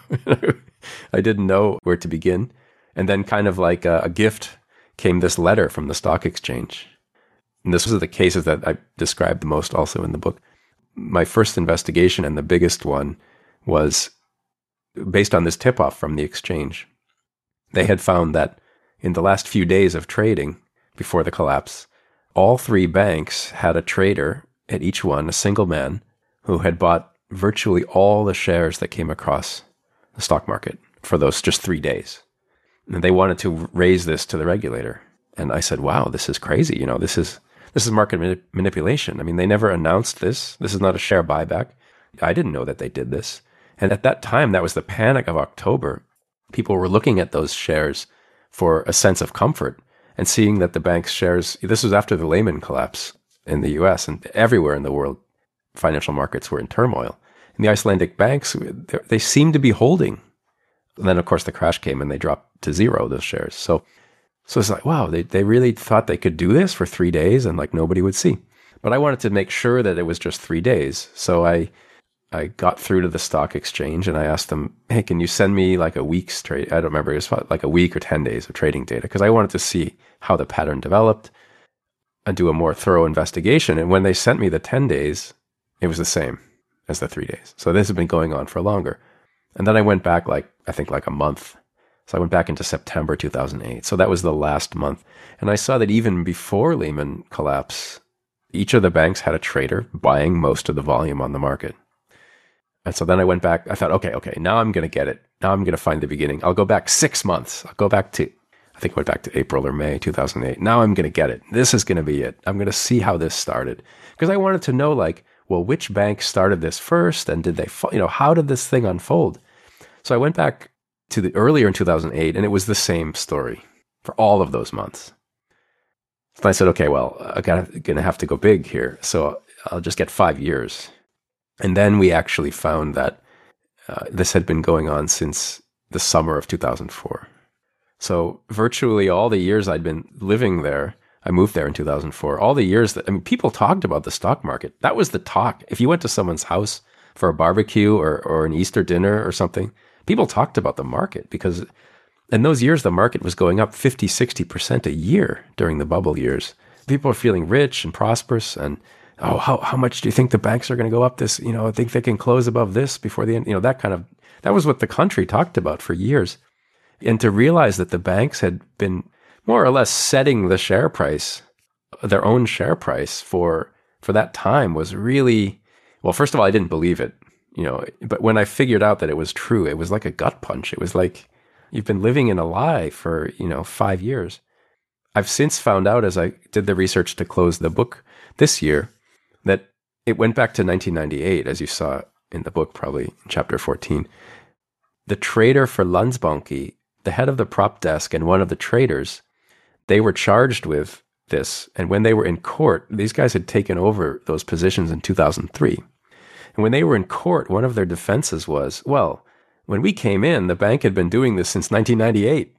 S8: I didn't know where to begin. And then kind of like a, a gift came this letter from the stock exchange. And this was the cases that I described the most also in the book. My first investigation and the biggest one was based on this tip-off from the exchange. They had found that in the last few days of trading before the collapse, all three banks had a trader at each one, a single man, who had bought virtually all the shares that came across the stock market for those just three days. And they wanted to raise this to the regulator. And I said, wow, this is crazy. You know, this is this is market manip- manipulation. I mean, they never announced this. This is not a share buyback. I didn't know that they did this. And at that time, that was the panic of October. People were looking at those shares for a sense of comfort and seeing that the bank's shares, this was after the Lehman collapse in the U S and everywhere in the world, financial markets were in turmoil. And the Icelandic banks, they seemed to be holding. And then, of course, the crash came and they dropped to zero, those shares. So so it's like, wow, they, they really thought they could do this for three days and like nobody would see. But I wanted to make sure that it was just three days. So I I got through to the stock exchange and I asked them, hey, can you send me like a week's trade? I don't remember. It was like a week or ten days of trading data because I wanted to see how the pattern developed and do a more thorough investigation. And when they sent me the ten days, it was the same as the three days. So this has been going on for longer. And then I went back like, I think like a month. So I went back into September two thousand eight. So that was the last month. And I saw that even before Lehman collapse, each of the banks had a trader buying most of the volume on the market. And so then I went back, I thought, okay, okay, now I'm going to get it. Now I'm going to find the beginning. I'll go back six months. I'll go back to, I think I went back to April or May two thousand eight. Now I'm going to get it. This is going to be it. I'm going to see how this started. Because I wanted to know like, well, which bank started this first? And did they, you know, how did this thing unfold? So I went back to the earlier in two thousand eight and it was the same story for all of those months. So I said, okay, well, I'm going to have to go big here. So I'll just get five years. And then we actually found that uh, this had been going on since the summer of two thousand four. So virtually all the years I'd been living there, I moved there in two thousand four, all the years that, I mean, people talked about the stock market. That was the talk. If you went to someone's house for a barbecue or, or an Easter dinner or something, people talked about the market because in those years, the market was going up fifty, sixty percent a year during the bubble years. People are feeling rich and prosperous and oh, how how much do you think the banks are going to go up this? You know, I think they can close above this before the end. You know, that kind of, that was what the country talked about for years. And to realize that the banks had been more or less setting the share price, their own share price for, for that time was really, well, first of all, I didn't believe it, you know, but when I figured out that it was true, it was like a gut punch. It was like, you've been living in a lie for, you know, five years. I've since found out as I did the research to close the book this year, that it went back to nineteen ninety-eight, as you saw in the book, probably in chapter fourteen. The trader for Landsbanki, the head of the prop desk and one of the traders, they were charged with this. And when they were in court, these guys had taken over those positions in two thousand three. And when they were in court, one of their defenses was, well, when we came in, the bank had been doing this since nineteen ninety-eight.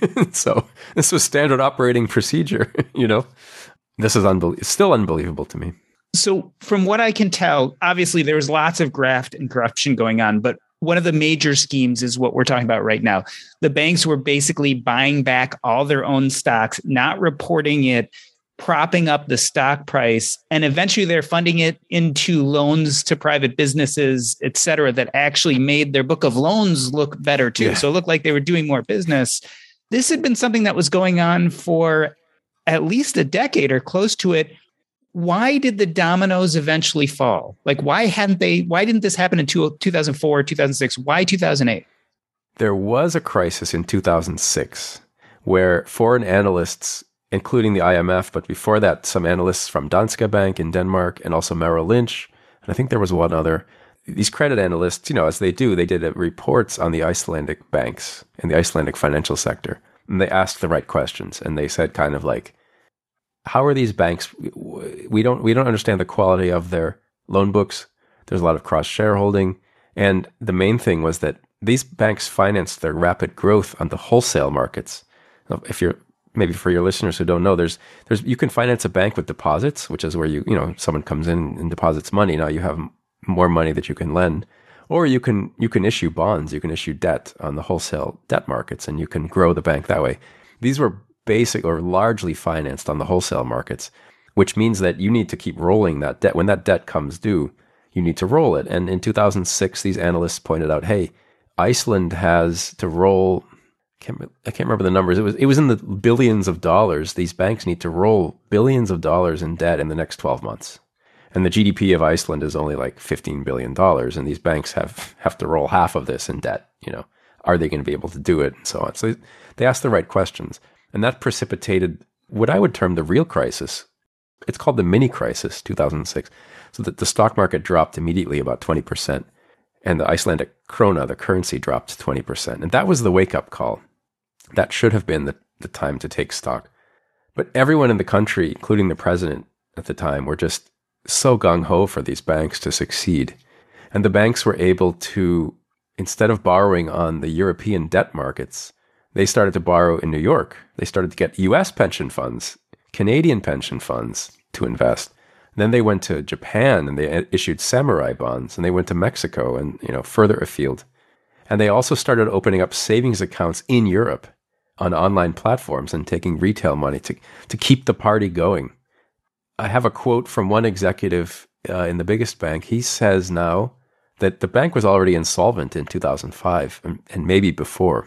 S8: So this was standard operating procedure, you know. This is unbelievable. It's still unbelievable to me.
S7: So from what I can tell, obviously there was lots of graft and corruption going on, but one of the major schemes is what we're talking about right now. The banks were basically buying back all their own stocks, not reporting it, propping up the stock price, and eventually they're funding it into loans to private businesses, et cetera, that actually made their book of loans look better too. Yeah. So it looked like they were doing more business. This had been something that was going on for at least a decade or close to it. Why did the dominoes eventually fall? Like, why hadn't they, why didn't this happen in two thousand four, two thousand six? Why two thousand eight?
S8: There was a crisis in two thousand six where foreign analysts, including the I M F, but before that, some analysts from Danske Bank in Denmark and also Merrill Lynch, and I think there was one other. These credit analysts, you know, as they do, they did reports on the Icelandic banks and the Icelandic financial sector. And they asked the right questions. And they said kind of like, how are these banks? We don't we don't understand the quality of their loan books. There's a lot of cross shareholding, and the main thing was that these banks financed their rapid growth on the wholesale markets. If you're maybe for your listeners who don't know, there's there's you can finance a bank with deposits, which is where you you know someone comes in and deposits money. Now you have more money that you can lend, or you can you can issue bonds. You can issue debt on the wholesale debt markets, and you can grow the bank that way. These were basic or largely financed on the wholesale markets, which means that you need to keep rolling that debt. When that debt comes due, you need to roll it. And in two thousand six, these analysts pointed out, hey, Iceland has to roll, I can't, I can't remember the numbers. It was, it was in the billions of dollars. These banks need to roll billions of dollars in debt in the next twelve months. And the G D P of Iceland is only like fifteen billion dollars. And these banks have, have to roll half of this in debt. You know, are they going to be able to do it? And so on. So they asked the right questions. And that precipitated what I would term the real crisis. It's called the mini crisis, two thousand six. So that the stock market dropped immediately about twenty percent. And the Icelandic krona, the currency, dropped twenty percent. And that was the wake-up call. That should have been the, the time to take stock. But everyone in the country, including the president at the time, were just so gung-ho for these banks to succeed. And the banks were able to, instead of borrowing on the European debt markets, they started to borrow in New York. They started to get U S pension funds, Canadian pension funds to invest. Then they went to Japan and they issued samurai bonds, and they went to Mexico and, you know, further afield. And they also started opening up savings accounts in Europe on online platforms and taking retail money to, to keep the party going. I have a quote from one executive uh, in the biggest bank. He says now that the bank was already insolvent in two thousand five and, and maybe before.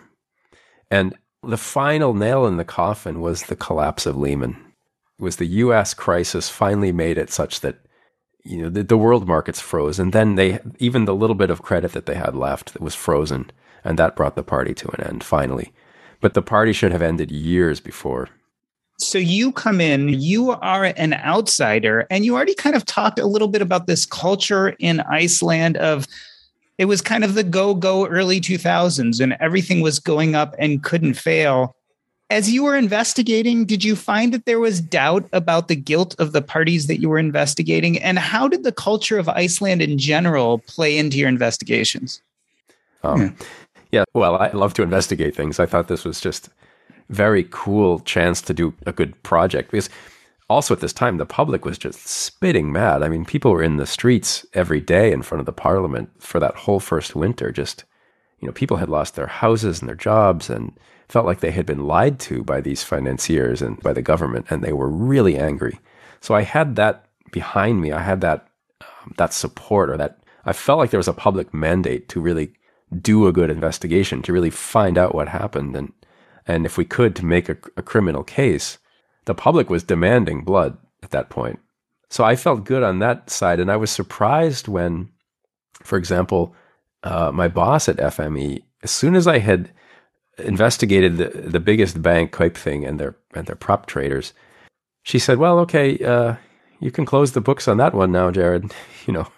S8: And the final nail in the coffin was the collapse of Lehman. It was the U S crisis finally made it such that, you know, the, the world markets froze, and then they, even the little bit of credit that they had left was frozen, and that brought the party to an end finally. But the party should have ended years before.
S7: So you come in, you are an outsider, and you already kind of talked a little bit about this culture in Iceland of, it was kind of the go-go early two thousands and everything was going up and couldn't fail. As you were investigating, did you find that there was doubt about the guilt of the parties that you were investigating? And how did the culture of Iceland in general play into your investigations?
S8: Um, yeah. yeah, well, I love to investigate things. I thought this was just very cool chance to do a good project, because also at this time, the public was just spitting mad. I mean, people were in the streets every day in front of the parliament for that whole first winter. Just, you know, people had lost their houses and their jobs and felt like they had been lied to by these financiers and by the government, and they were really angry. So I had that behind me. I had that um, that support, or that I felt like there was a public mandate to really do a good investigation, to really find out what happened, and and if we could, to make a, a criminal case. The public was demanding blood at that point. So I felt good on that side, and I was surprised when, for example, uh, my boss at F M E, as soon as I had investigated the, the biggest bank, Kaupthing, and their and their prop traders, she said, "Well, okay, uh, you can close the books on that one now, Jared. You know,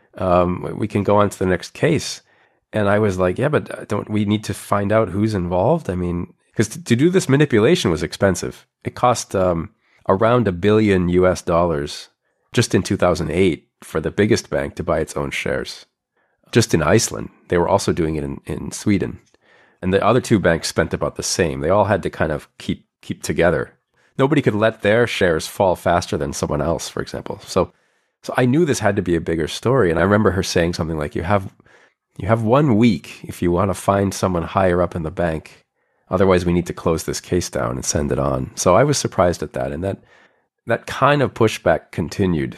S8: um, we can go on to the next case." And I was like, "Yeah, but don't we need to find out who's involved? I mean." Because to, to do this manipulation was expensive. It cost um, around a billion U S dollars just in two thousand eight for the biggest bank to buy its own shares. Just in Iceland. They were also doing it in, in Sweden. And the other two banks spent about the same. They all had to kind of keep keep together. Nobody could let their shares fall faster than someone else, for example. So so I knew this had to be a bigger story. And I remember her saying something like, you have you have one week if you want to find someone higher up in the bank. Otherwise, we need to close this case down and send it on. So I was surprised at that. And that that kind of pushback continued.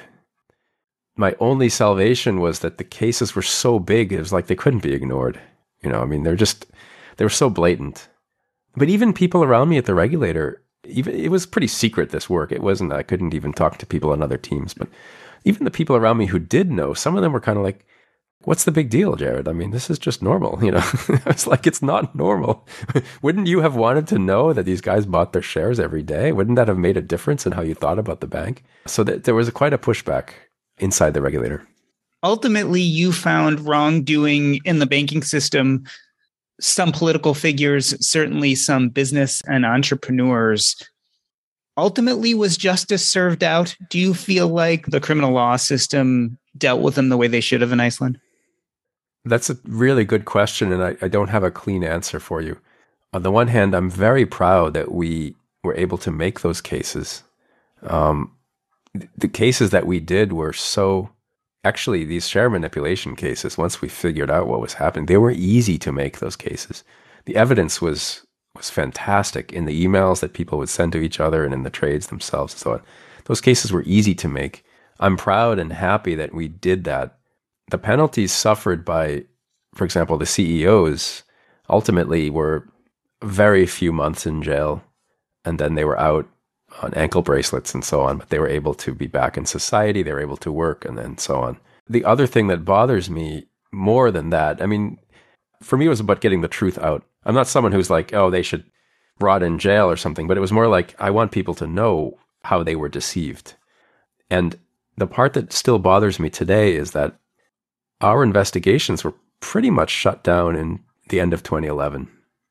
S8: My only salvation was that the cases were so big, it was like they couldn't be ignored. You know, I mean, they're just, they were so blatant. But even people around me at the regulator, even it was pretty secret, this work. It wasn't, I couldn't even talk to people on other teams. But even the people around me who did know, some of them were kind of like, what's the big deal, Jared? I mean, this is just normal, you know. I was like, it's not normal. Wouldn't you have wanted to know that these guys bought their shares every day? Wouldn't that have made a difference in how you thought about the bank? So th- there was a, quite a pushback inside the regulator.
S7: Ultimately, you found wrongdoing in the banking system. Some political figures, certainly some business and entrepreneurs. Ultimately, was justice served out? Do you feel like the criminal law system dealt with them the way they should have in Iceland?
S8: That's a really good question, and I, I don't have a clean answer for you. On the one hand, I'm very proud that we were able to make those cases. Um, the cases that we did were so... Actually, these share manipulation cases, once we figured out what was happening, they were easy to make, those cases. The evidence was was fantastic in the emails that people would send to each other and in the trades themselves and so on. Those cases were easy to make. I'm proud and happy that we did that. The penalties suffered by, for example, the C E Os ultimately were very few months in jail, and then they were out on ankle bracelets and so on, but they were able to be back in society, they were able to work, and then so on. The other thing that bothers me more than that, I mean, for me, it was about getting the truth out. I'm not someone who's like, oh, they should rot in jail or something, but it was more like, I want people to know how they were deceived. And the part that still bothers me today is that our investigations were pretty much shut down in the end of twenty eleven.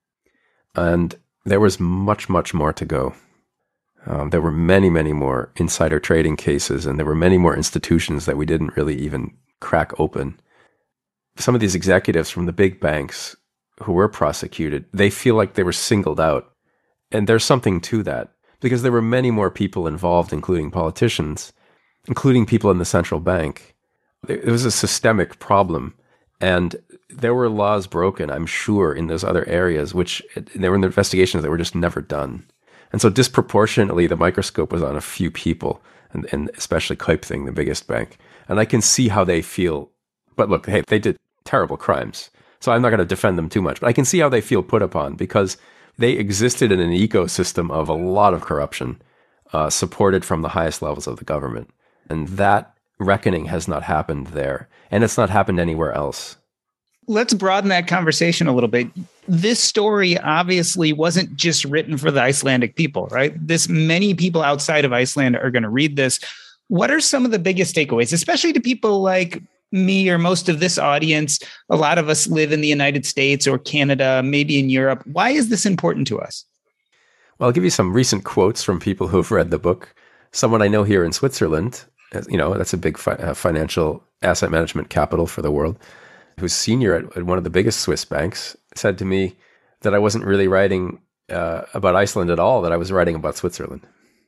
S8: And there was much, much more to go. Um, there were many, many more insider trading cases, and there were many more institutions that we didn't really even crack open. Some of these executives from the big banks who were prosecuted, they feel like they were singled out. And there's something to that, because there were many more people involved, including politicians. including people in the central bank. It was a systemic problem. And there were laws broken, I'm sure, in those other areas, which there were investigations that were just never done. And so disproportionately, the microscope was on a few people, and, and especially Kaupthing, the biggest bank. And I can see how they feel. But look, hey, they did terrible crimes. So I'm not going to defend them too much. But I can see how they feel put upon, because they existed in an ecosystem of a lot of corruption, uh, supported from the highest levels of the government. And that reckoning has not happened there. And it's not happened anywhere else.
S7: Let's broaden that conversation a little bit. This story obviously wasn't just written for the Icelandic people, right? This many people outside of Iceland are going to read this. What are some of the biggest takeaways, especially to people like me or most of this audience? A lot of us live in the United States or Canada, maybe in Europe. Why is this important to us?
S8: Well, I'll give you some recent quotes from people who've read the book. Someone I know here in Switzerland, you know, that's a big fi- uh, financial asset management capital for the world, who's senior at, at one of the biggest Swiss banks, said to me that I wasn't really writing uh, about Iceland at all, that I was writing about Switzerland.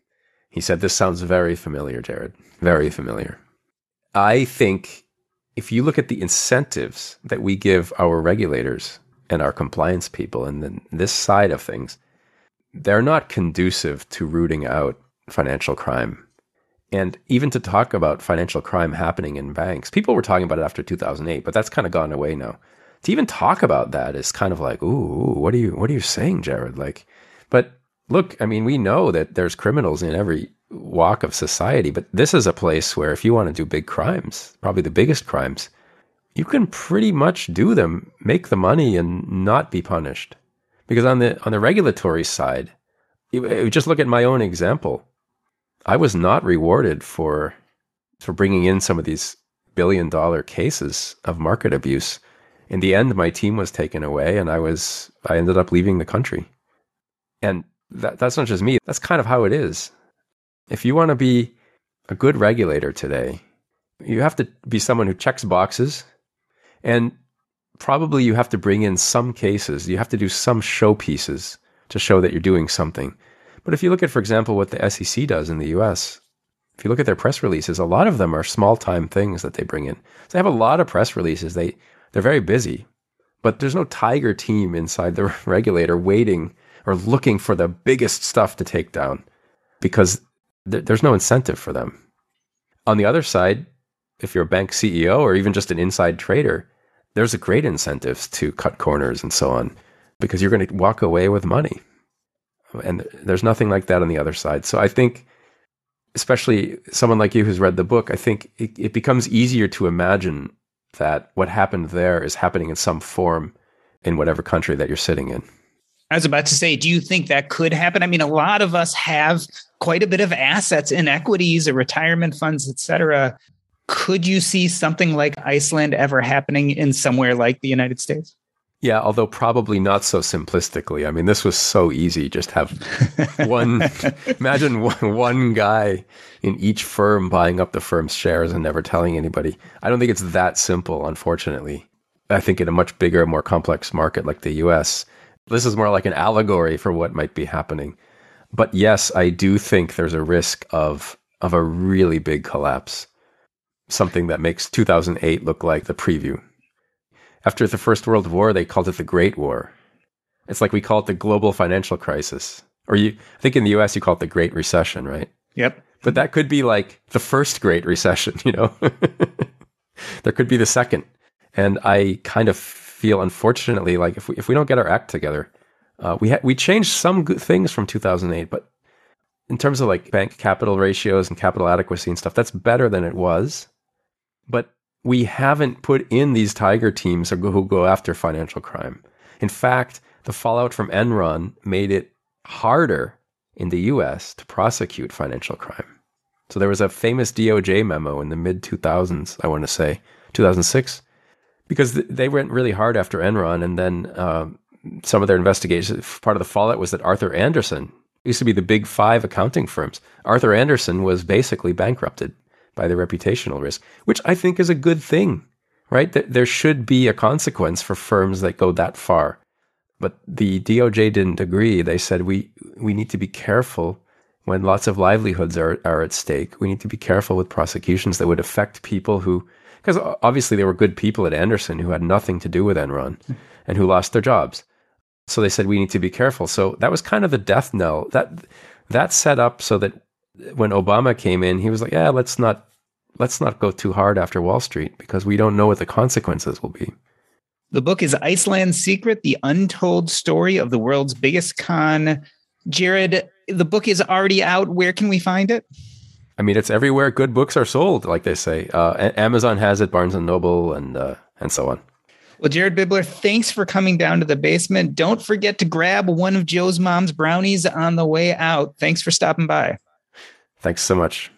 S8: He said, "This sounds very familiar, Jared, very familiar." I think if you look at the incentives that we give our regulators and our compliance people, and then this side of things, they're not conducive to rooting out financial crime. And even to talk about financial crime happening in banks, people were talking about it after two thousand eight, but that's kind of gone away now. To even talk about that is kind of like, ooh, what are you, what are you saying, Jared? Like, but look, I mean, we know that there's criminals in every walk of society, but this is a place where if you want to do big crimes, probably the biggest crimes, you can pretty much do them, make the money, and not be punished. Because on the on the regulatory side, you, just look at my own example. I was not rewarded for for bringing in some of these billion dollar cases of market abuse. In the end, my team was taken away, and I was I ended up leaving the country. And that, that's not just me. That's kind of how it is. If you want to be a good regulator today, you have to be someone who checks boxes, and probably you have to bring in some cases. You have to do some showpieces to show that you're doing something. But if you look at, for example, what the S E C does in the U S, if you look at their press releases, a lot of them are small-time things that they bring in. So they have a lot of press releases. They, they're very busy, but there's no tiger team inside the regulator waiting or looking for the biggest stuff to take down, because th- there's no incentive for them. On the other side, if you're a bank C E O or even just an inside trader, there's a great incentives to cut corners and so on, because you're going to walk away with money. And there's nothing like that on the other side. So I think, especially someone like you who's read the book, I think it, it becomes easier to imagine that what happened there is happening in some form in whatever country that you're sitting in.
S7: I was about to say, do you think that could happen? I mean, a lot of us have quite a bit of assets in equities or retirement funds, et cetera. Could you see something like Iceland ever happening in somewhere like the United States?
S8: Yeah, although probably not so simplistically. I mean, this was so easy. Just have one, imagine one, one guy in each firm buying up the firm's shares and never telling anybody. I don't think it's that simple, unfortunately. I think in a much bigger, more complex market like the U S, this is more like an allegory for what might be happening. But yes, I do think there's a risk of of a really big collapse, something that makes two thousand eight look like the preview. After the First World War, they called it the Great War. It's like we call it the global financial crisis. Or you, I think in the U S you call it the Great Recession, right?
S7: Yep.
S8: But that could be like the first Great Recession, you know? There could be the second. And I kind of feel, unfortunately, like if we if we don't get our act together, uh, we ha- we changed some good things from two thousand eight, but in terms of like bank capital ratios and capital adequacy and stuff, that's better than it was. But we haven't put in these tiger teams who go after financial crime. In fact, the fallout from Enron made it harder in the U S to prosecute financial crime. So there was a famous D O J memo in the mid two thousands, I want to say, two thousand six, because they went really hard after Enron. And then uh, some of their investigations, part of the fallout was that Arthur Andersen, used to be the big five accounting firms. Arthur Andersen was basically bankrupted by the reputational risk, which I think is a good thing, right? There should be a consequence for firms that go that far. But the D O J didn't agree. They said we we need to be careful when lots of livelihoods are, are at stake, we need to be careful with prosecutions that would affect people who, because obviously there were good people at Anderson who had nothing to do with Enron and who lost their jobs. So they said, we need to be careful. So that was kind of the death knell. That, that set up so that when Obama came in, he was like, yeah, let's not, let's not go too hard after Wall Street because we don't know what the consequences will be.
S7: The book is Iceland's Secret, the Untold Story of the World's Biggest Con. Jared, the book is already out. Where can we find it?
S8: I mean, it's everywhere good books are sold, like they say. Uh, Amazon has it, Barnes and Noble, and uh, and so on.
S7: Well, Jared Bibler, thanks for coming down to the basement. Don't forget to grab one of Joe's mom's brownies on the way out. Thanks for stopping by.
S8: Thanks so much.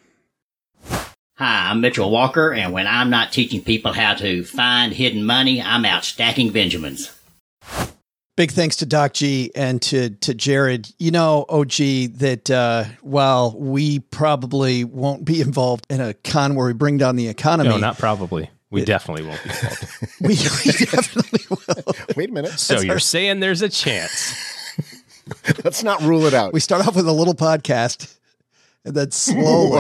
S9: Hi, I'm Mitchell Walker, and when I'm not teaching people how to find hidden money, I'm out stacking Benjamins.
S1: Big thanks to Doc G and to, to Jared. You know, O G, that uh, while we probably won't be involved in a con where we bring down the economy.
S4: No, not probably. We it, definitely won't be involved.
S1: we, we definitely will.
S3: Wait a minute.
S4: So
S3: That's
S4: you're
S3: our...
S4: saying there's a chance.
S3: Let's not rule it out.
S1: We start off with a little podcast. And then slowly.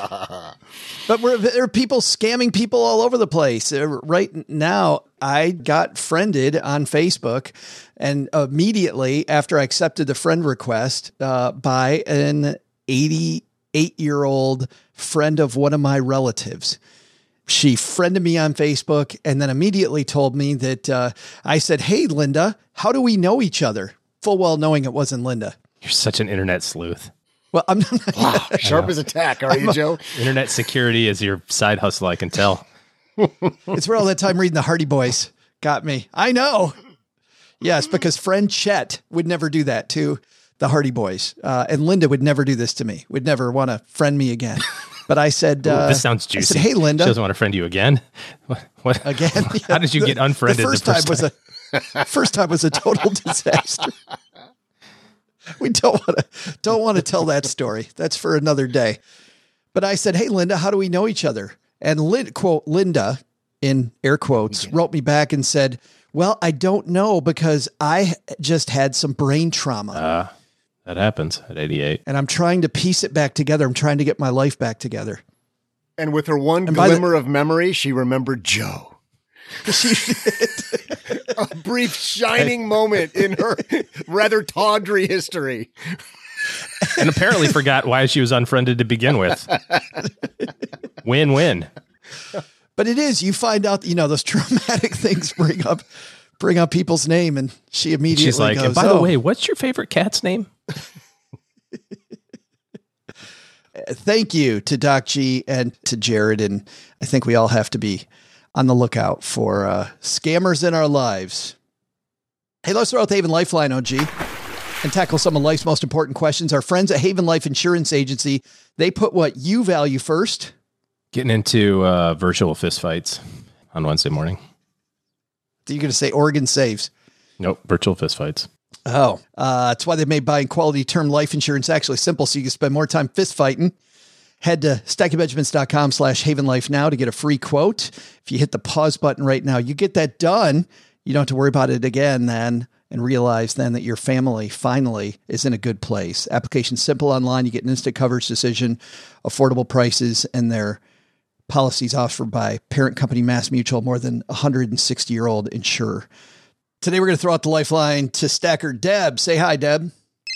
S1: But we're, there are people scamming people all over the place. Right now, I got friended on Facebook, and immediately after I accepted the friend request uh, by an eighty-eight-year-old friend of one of my relatives. She friended me on Facebook and then immediately told me that uh, I said, hey, Linda, how do we know each other? Full well knowing it wasn't Linda.
S4: You're such an internet sleuth.
S1: Well, I'm not.
S3: Wow, sharp as a tack, are you, Joe?
S4: Internet security is your side hustle, I can tell.
S1: It's where all that time reading the Hardy Boys got me. I know. Yes, because friend Chet would never do that to the Hardy Boys. Uh, and Linda would never do this to me, would never want to friend me again. But I said,
S4: Ooh,
S1: uh,
S4: this sounds juicy.
S1: I said, hey, Linda.
S4: She doesn't want to friend you again. What? what?
S1: Again?
S4: Yeah, How did you
S1: the,
S4: get unfriended
S1: the first,
S4: the first
S1: time?
S4: time?
S1: Was a, first time was a total disaster. We don't want to don't want to tell that story. That's for another day. But I said, hey, Linda, how do we know each other? And Lin, quote, Linda, in air quotes, okay. wrote me back and said, well, I don't know because I just had some brain trauma.
S4: Uh, that happens at eighty-eight.
S1: And I'm trying to piece it back together. I'm trying to get my life back together.
S3: And with her one and glimmer the- of memory, she remembered Joe. She did. A brief shining moment in her rather tawdry history.
S4: And apparently forgot why she was unfriended to begin with. Win-win.
S1: But it is, you find out, you know, those traumatic things bring up bring up people's name, and she immediately
S4: She's like,
S1: goes,
S4: and by
S1: oh.
S4: the way, what's your favorite cat's name?
S1: Thank you to Doc G and to Jared, and I think we all have to be on the lookout for uh, scammers in our lives. Hey, let's throw out the Haven Lifeline, O G, and tackle some of life's most important questions. Our friends at Haven Life Insurance Agency, they put what you value first.
S4: Getting into uh, virtual fistfights on Wednesday morning.
S1: Are you going to say Oregon saves?
S4: Nope, virtual fistfights.
S1: Oh, uh, that's why they've made buying quality term life insurance actually simple, so you can spend more time fist fighting. Head to stackingbenjamins.com slash Haven Life now to get a free quote. If you hit the pause button right now, you get that done. You don't have to worry about it again then, and realize then that your family finally is in a good place. Application simple online. You get an instant coverage decision, affordable prices, and their policies offered by parent company Mass Mutual, more than one hundred sixty year old insurer. Today, we're going to throw out the lifeline to Stacker Deb. Say hi, Deb.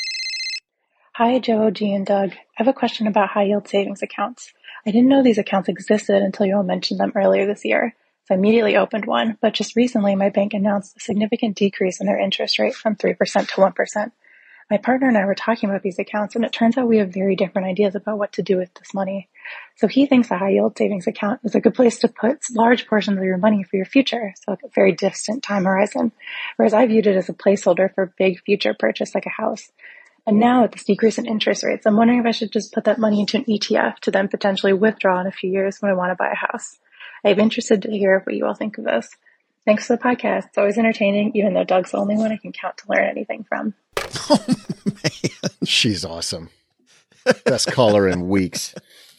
S10: Hi, Joe, G, and Doug. I have a question about high-yield savings accounts. I didn't know these accounts existed until you all mentioned them earlier this year, so I immediately opened one. But just recently, my bank announced a significant decrease in their interest rate from three percent to one percent. My partner and I were talking about these accounts, and it turns out we have very different ideas about what to do with this money. So he thinks a high-yield savings account is a good place to put large portions of your money for your future, so a very distant time horizon, whereas I viewed it as a placeholder for a big future purchase like a house. And now with this decrease in interest rates, I'm wondering if I should just put that money into an E T F to then potentially withdraw in a few years when I want to buy a house. I'm interested to hear what you all think of this. Thanks for the podcast. It's always entertaining, even though Doug's the only one I can count to learn anything from.
S3: Oh, man. She's awesome. Best caller in weeks.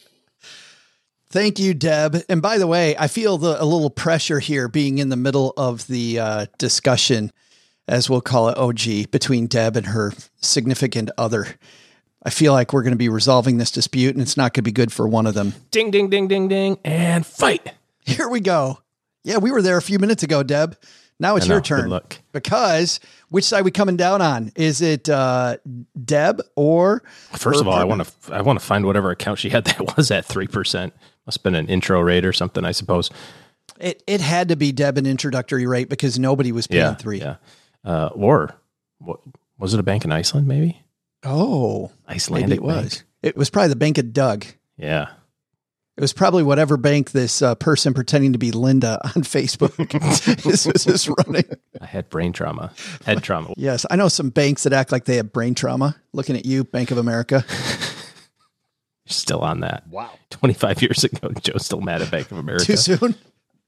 S1: Thank you, Deb. And by the way, I feel the, a little pressure here being in the middle of the uh, discussion, as we'll call it, O G, between Deb and her significant other. I feel like we're going to be resolving this dispute, and it's not going to be good for one of them.
S4: Ding, ding, ding, ding, ding, and fight.
S1: Here we go. Yeah, we were there a few minutes ago, Deb. Now it's
S4: I know,
S1: your turn.
S4: good luck.
S1: Because which side are we coming down on? Is it uh, Deb or?
S4: First of all,
S1: partner?
S4: I want to I want to find whatever account she had that was at three percent. Must have been an intro rate or something, I suppose.
S1: It it had to be Deb an introductory rate because nobody was paying
S4: Yeah,
S1: three.
S4: yeah. Uh, or what, was it a bank in Iceland? Maybe.
S1: Oh,
S4: Icelandic
S1: maybe it was.
S4: bank.
S1: It was probably the bank of Doug.
S4: Yeah.
S1: It was probably whatever bank this uh, person pretending to be Linda on Facebook is, is, is running.
S4: I had brain trauma, head trauma.
S1: Yes, I know some banks that act like they have brain trauma. Looking at you, Bank of America.
S4: You're still on that.
S3: Wow.
S4: twenty-five years ago, Joe's still mad at Bank of America.
S1: Too soon?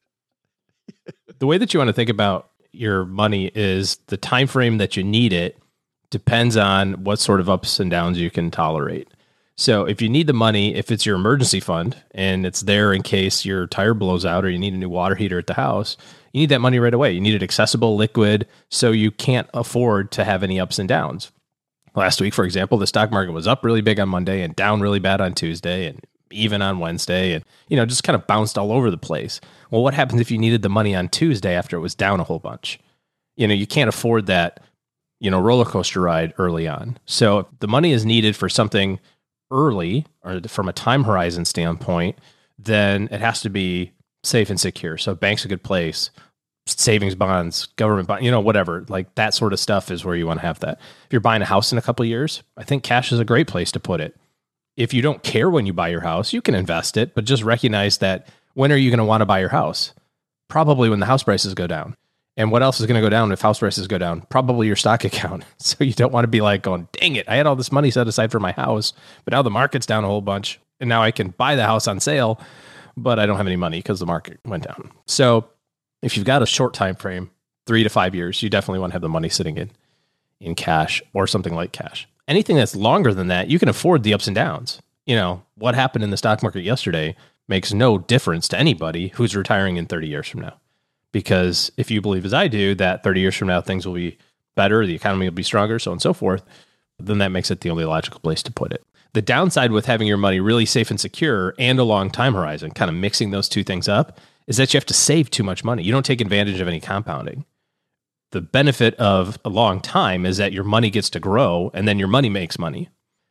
S4: The way that you want to think about your money is the time frame that you need it depends on what sort of ups and downs you can tolerate. So if you need the money, if it's your emergency fund and it's there in case your tire blows out or you need a new water heater at the house, you need that money right away. You need it accessible, liquid, so you can't afford to have any ups and downs. Last week, for example, the stock market was up really big on Monday and down really bad on Tuesday and even on Wednesday and, you know, just kind of bounced all over the place. Well, what happens if you needed the money on Tuesday after it was down a whole bunch? You know, you can't afford that, you know, roller coaster ride early on. So if the money is needed for something early or from a time horizon standpoint, then it has to be safe and secure. So bank's a good place, savings bonds, government bond, you know, whatever, like that sort of stuff is where you want to have that. If you're buying a house in a couple of years, I think cash is a great place to put it. If you don't care when you buy your house, you can invest it, but just recognize that when are you going to want to buy your house? Probably when the house prices go down. And what else is going to go down if house prices go down? Probably your stock account. So you don't want to be like going, dang it, I had all this money set aside for my house, but now the market's down a whole bunch. And now I can buy the house on sale, but I don't have any money because the market went down. So if you've got a short time frame, three to five years, you definitely want to have the money sitting in, in cash or something like cash. Anything that's longer than that, you can afford the ups and downs. You know, what happened in the stock market yesterday makes no difference to anybody who's retiring in thirty years from now. Because if you believe, as I do, that thirty years from now, things will be better, the economy will be stronger, so on and so forth, then that makes it the only logical place to put it. The downside with having your money really safe and secure and a long time horizon, kind of mixing those two things up, is that you have to save too much money. You don't take advantage of any compounding. The benefit of a long time is that your money gets to grow and then your money makes money.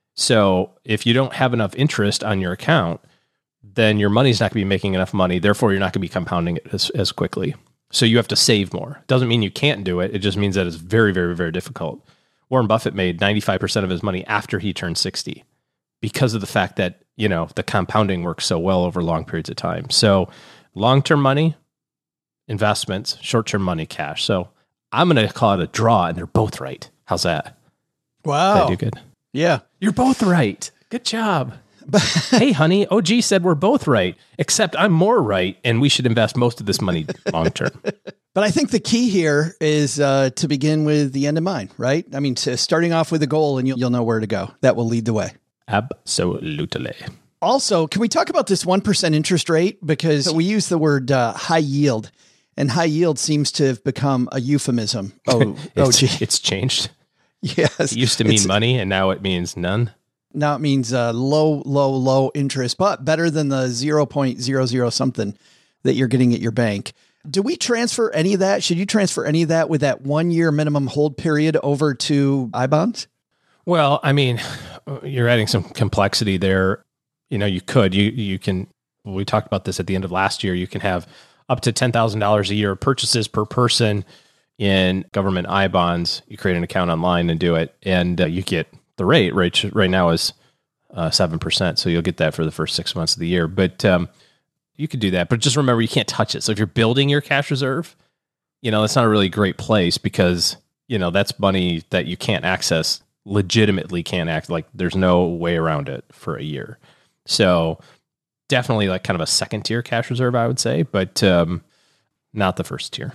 S4: So if you don't have enough interest on your account, then your money's not going to be making enough money. Therefore, you're not going to be compounding it as, as quickly. So you have to save more. Doesn't mean you can't do it. It just means that it's very, very, very difficult. Warren Buffett made ninety-five percent of his money after he turned sixty because of the fact that, you know, the compounding works so well over long periods of time. So long-term money, investments, short-term money, cash. So I'm going to call it a draw, and they're both right. How's that?
S1: Wow.
S4: Did I do good?
S1: Yeah.
S4: You're both right. Good job. Hey, honey, O G said we're both right, except I'm more right, and we should invest most of this money long term.
S1: But I think the key here is uh, to begin with the end in mind, right? I mean, to starting off with a goal, and you'll, you'll know where to go. That will lead the way.
S4: Absolutely.
S1: Also, can we talk about this one percent interest rate? Because we use the word uh, high yield, and high yield seems to have become a euphemism. Oh,
S4: it's,
S1: O G.
S4: It's changed.
S1: Yes.
S4: It used to mean
S1: It's-
S4: money, and now it means none.
S1: Now it means uh, low, low, low interest, but better than the zero point zero zero something that you're getting at your bank. Do we transfer any of that? Should you transfer any of that with that one year minimum hold period over to I bonds?
S4: Well, I mean, you're adding some complexity there. You know, you could, you, you can, we talked about this at the end of last year. You can have up to ten thousand dollars a year of purchases per person in government I bonds. You create an account online and do it, and uh, you get the rate, right, right now is uh, seven percent. So you'll get that for the first six months of the year. But um, you could do that. But just remember, you can't touch it. So if you're building your cash reserve, you know, that's not a really great place because, you know, that's money that you can't access, legitimately can't act like there's no way around it for a year. So definitely like kind of a second tier cash reserve, I would say, but um, not the first tier.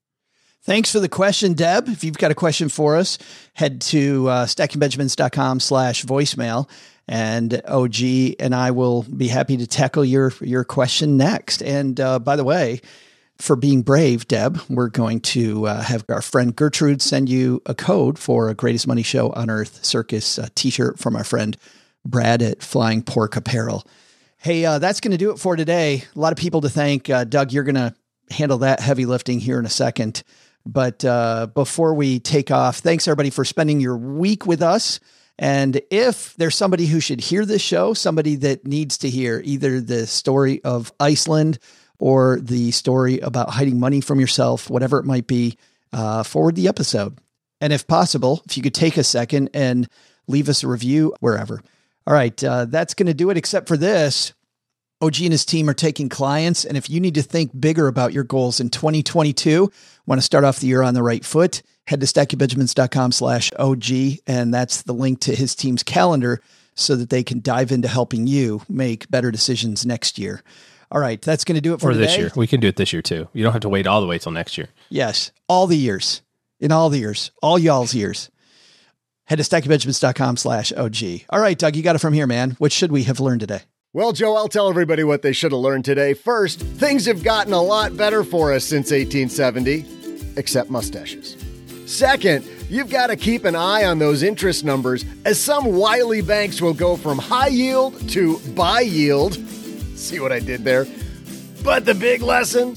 S1: Thanks for the question, Deb. If you've got a question for us, head to uh, stackingbenjamins.com slash voicemail, and O G and I will be happy to tackle your, your question next. And uh, by the way, for being brave, Deb, we're going to uh, have our friend Gertrude send you a code for a Greatest Money Show on Earth Circus uh, t-shirt from our friend Brad at Flying Pork Apparel. Hey, uh, that's going to do it for today. A lot of people to thank. Uh, Doug, you're going to handle that heavy lifting here in a second. But uh, before we take off, thanks everybody for spending your week with us. And if there's somebody who should hear this show, somebody that needs to hear either the story of Iceland or the story about hiding money from yourself, whatever it might be, uh, forward the episode. And if possible, if you could take a second and leave us a review wherever. All right, uh, that's going to do it, except for this. O G and his team are taking clients. And if you need to think bigger about your goals in twenty twenty-two, want to start off the year on the right foot, head to stacking benjamins dot com slash O G. And that's the link to his team's calendar so that they can dive into helping you make better decisions next year. All right, that's going to do it for
S4: or
S1: today.
S4: this year. We can do it this year too. You don't have to wait all the way till next year.
S1: Yes, all the years, in all the years, all y'all's years. Head to stacking benjamins dot com slash O G. All right, Doug, you got it from here, man. What should we have learned today?
S3: Well, Joe, I'll tell everybody what they should have learned today. First, things have gotten a lot better for us since eighteen seventy, except mustaches. Second, you've got to keep an eye on those interest numbers, as some wily banks will go from high yield to buy yield. See what I did there? But the big lesson?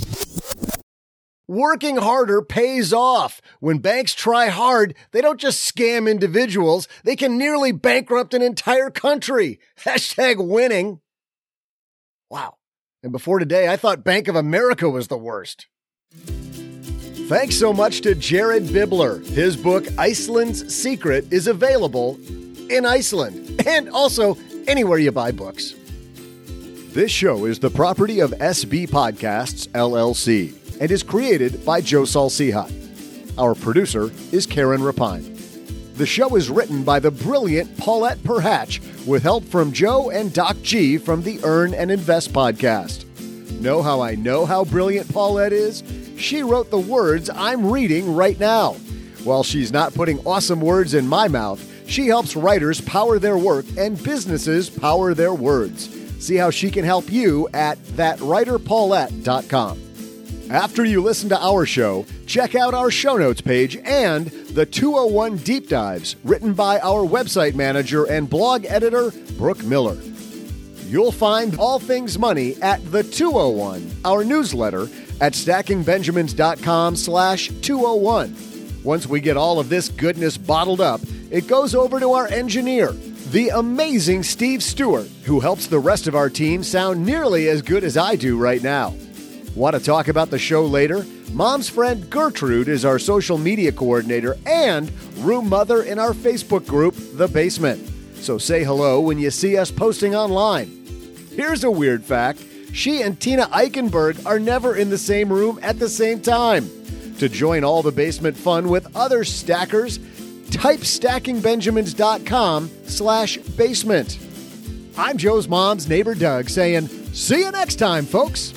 S3: Working harder pays off. When banks try hard, they don't just scam individuals. They can nearly bankrupt an entire country. Hashtag winning. Wow. And before today, I thought Bank of America was the worst. Thanks so much to Jared Bibler. His book, Iceland's Secret, is available in Iceland and also anywhere you buy books. This show is the property of S B Podcasts, L L C, and is created by Joe Salcihat. Our producer is Karen Rapine. The show is written by the brilliant Paulette Perhatch with help from Joe and Doc G from the Earn and Invest podcast. Know how I know how brilliant Paulette is? She wrote the words I'm reading right now. While she's not putting awesome words in my mouth, she helps writers power their work and businesses power their words. See how she can help you at that writer paulette dot com. After you listen to our show, check out our show notes page and the two oh one Deep Dives written by our website manager and blog editor, Brooke Miller. You'll find all things money at the two oh one, our newsletter, at stacking benjamins dot com slash two oh one. Once we get all of this goodness bottled up, it goes over to our engineer, the amazing Steve Stewart, who helps the rest of our team sound nearly as good as I do right now. Want to talk about the show later? Mom's friend Gertrude is our social media coordinator and room mother in our Facebook group, The Basement. So say hello when you see us posting online. Here's a weird fact. She and Tina Eichenberg are never in the same room at the same time. To join all the basement fun with other stackers, type stacking benjamins dot com slash basement. I'm Joe's mom's neighbor Doug saying, see you next time, folks.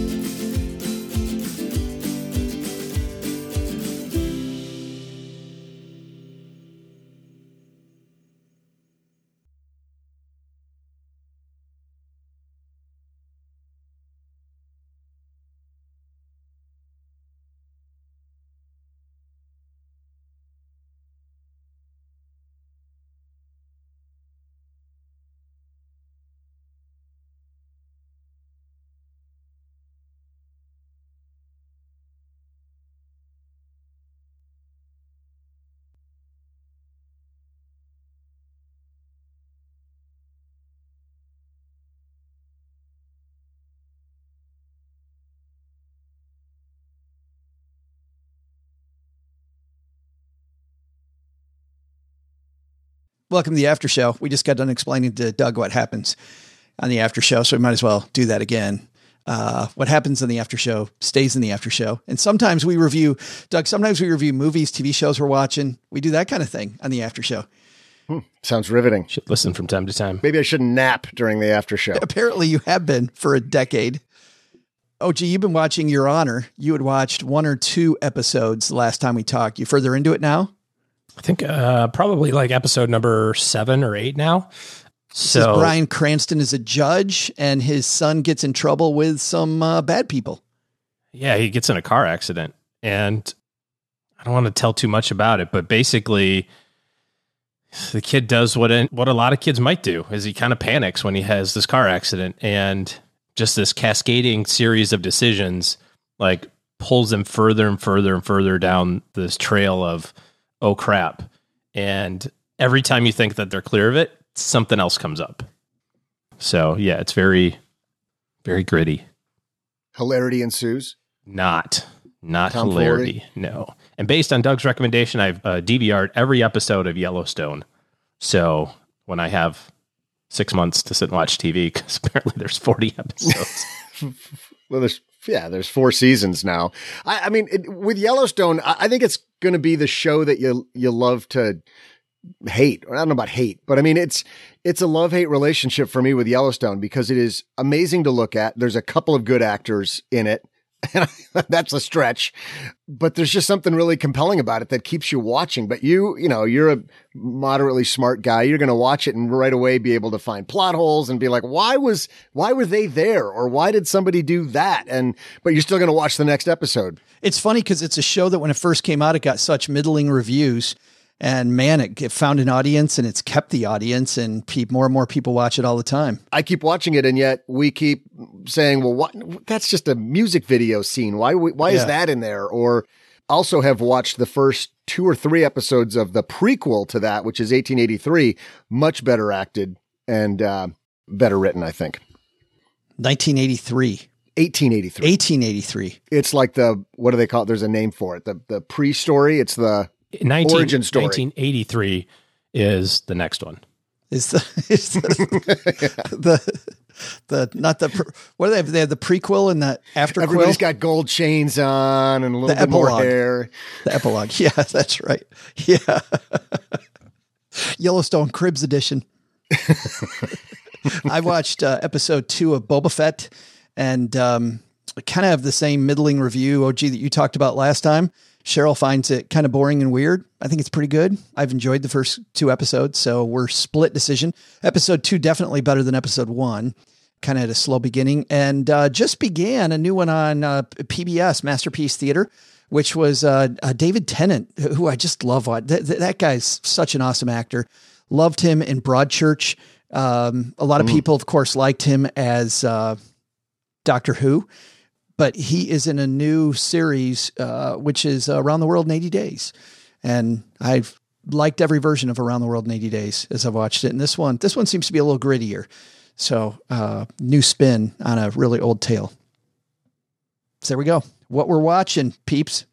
S1: Welcome to the after show. We just got done explaining to Doug what happens on the after show, so we might as well do that again. Uh, what happens in the after show stays in the after show. And sometimes we review, Doug, sometimes we review movies, T V shows we're watching. We do that kind of thing on the after show.
S3: Hmm, sounds riveting.
S4: Should listen from time to time.
S3: Maybe I should nap during the after show.
S1: Apparently you have been for a decade. Oh, gee, you've been watching Your Honor. You had watched one or two episodes the last time we talked. You further into it now?
S4: I think uh, probably like episode number seven or eight now. So
S1: Bryan Cranston is a judge and his son gets in trouble with some uh, bad people.
S4: Yeah, he gets in a car accident, and I don't want to tell too much about it, but basically the kid does what what a lot of kids might do, is he kind of panics when he has this car accident, and just this cascading series of decisions like pulls him further and further and further down this trail of, oh crap. And every time you think that they're clear of it, something else comes up. So yeah, it's very, very gritty.
S3: Hilarity ensues.
S4: Not, not Tom hilarity. Florey. No. And based on Doug's recommendation, I've uh, D V R'd every episode of Yellowstone. So when I have six months to sit and watch T V, because apparently there's forty episodes.
S3: Well, there's, yeah, there's four seasons now. I, I mean, it, with Yellowstone, I, I think it's going to be the show that you, you love to hate. I don't know about hate, but I mean, it's, it's a love-hate relationship for me with Yellowstone because it is amazing to look at. There's a couple of good actors in it. And that's a stretch, but there's just something really compelling about it that keeps you watching. But you, you know, you're a moderately smart guy. You're going to watch it and right away be able to find plot holes and be like, why was, why were they there? Or why did somebody do that? And, but you're still going to watch the next episode.
S1: It's funny because it's a show that when it first came out, it got such middling reviews. And man, it, it found an audience and it's kept the audience, and pe- more and more people watch it all the time.
S3: I keep watching it, and yet we keep saying, well, what? That's just a music video scene. Why, why yeah. is that in there? Or also have watched the first two or three episodes of the prequel to that, which is eighteen eighty-three, much better acted and uh, better written, I think.
S1: nineteen eighty-three.
S3: eighteen eighty-three.
S1: eighteen eighty-three.
S3: It's like the, what do they call it? There's a name for it. The, the pre-story. It's the
S4: nineteen,
S3: origin story.
S4: nineteen eighty-three is the next one.
S1: Is the, is the, the, the, not the, what do they have? They have the prequel and the after.
S3: Everybody's got gold chains on and a little
S1: the
S3: bit
S1: epilogue.
S3: more hair.
S1: The epilogue. Yeah, that's right. Yeah. Yellowstone Cribs edition. I watched uh, episode two of Boba Fett, and um, kind of have the same middling review, O G, that you talked about last time. Cheryl finds it kind of boring and weird. I think it's pretty good. I've enjoyed the first two episodes, so we're split decision. Episode two, definitely better than episode one. Kind of had a slow beginning, and uh, just began a new one on uh, P B S, Masterpiece Theater, which was uh, uh, David Tennant, who I just love. That, that guy's such an awesome actor. Loved him in Broadchurch. Um, a lot of mm. people, of course, liked him as uh, Doctor Who. But he is in a new series, uh, which is Around the World in eighty days. And I've liked every version of Around the World in eighty days as I've watched it. And this one, this one seems to be a little grittier. So uh, new spin on a really old tale. So there we go. What we're watching, peeps.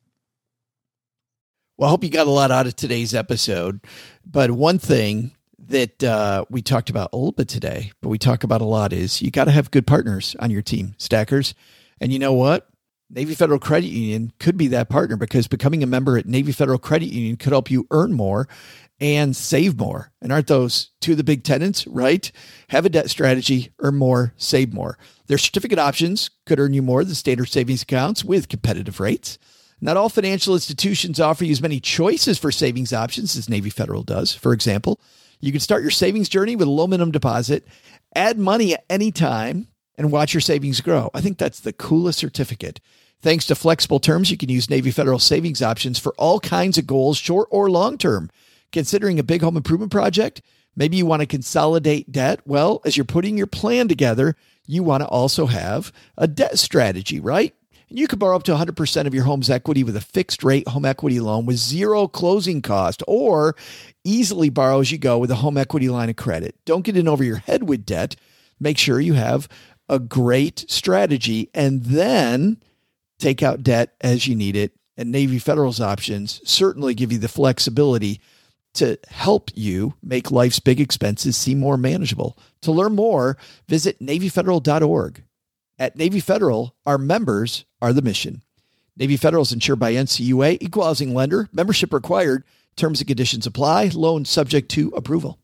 S1: Well, I hope you got a lot out of today's episode. But one thing that uh, we talked about a little bit today, but we talk about a lot, is you got to have good partners on your team, stackers. And you know what? Navy Federal Credit Union could be that partner, because becoming a member at Navy Federal Credit Union could help you earn more and save more. And aren't those two of the big tenets, right? Have a debt strategy, earn more, save more. Their certificate options could earn you more than standard savings accounts with competitive rates. Not all financial institutions offer you as many choices for savings options as Navy Federal does. For example, you can start your savings journey with a low minimum deposit, add money at any time, and watch your savings grow. I think that's the coolest certificate. Thanks to flexible terms, you can use Navy Federal savings options for all kinds of goals, short or long-term. Considering a big home improvement project? Maybe you want to consolidate debt. Well, as you're putting your plan together, you want to also have a debt strategy, right? And you could borrow up to one hundred percent of your home's equity with a fixed rate home equity loan with zero closing cost, or easily borrow as you go with a home equity line of credit. Don't get in over your head with debt. Make sure you have a great strategy, and then take out debt as you need it. And Navy Federal's options certainly give you the flexibility to help you make life's big expenses seem more manageable. To learn more, visit Navy Federal dot org. At Navy Federal, our members are the mission. Navy Federal is insured by N C U A, equal housing lender, membership required, terms and conditions apply, loan subject to approval.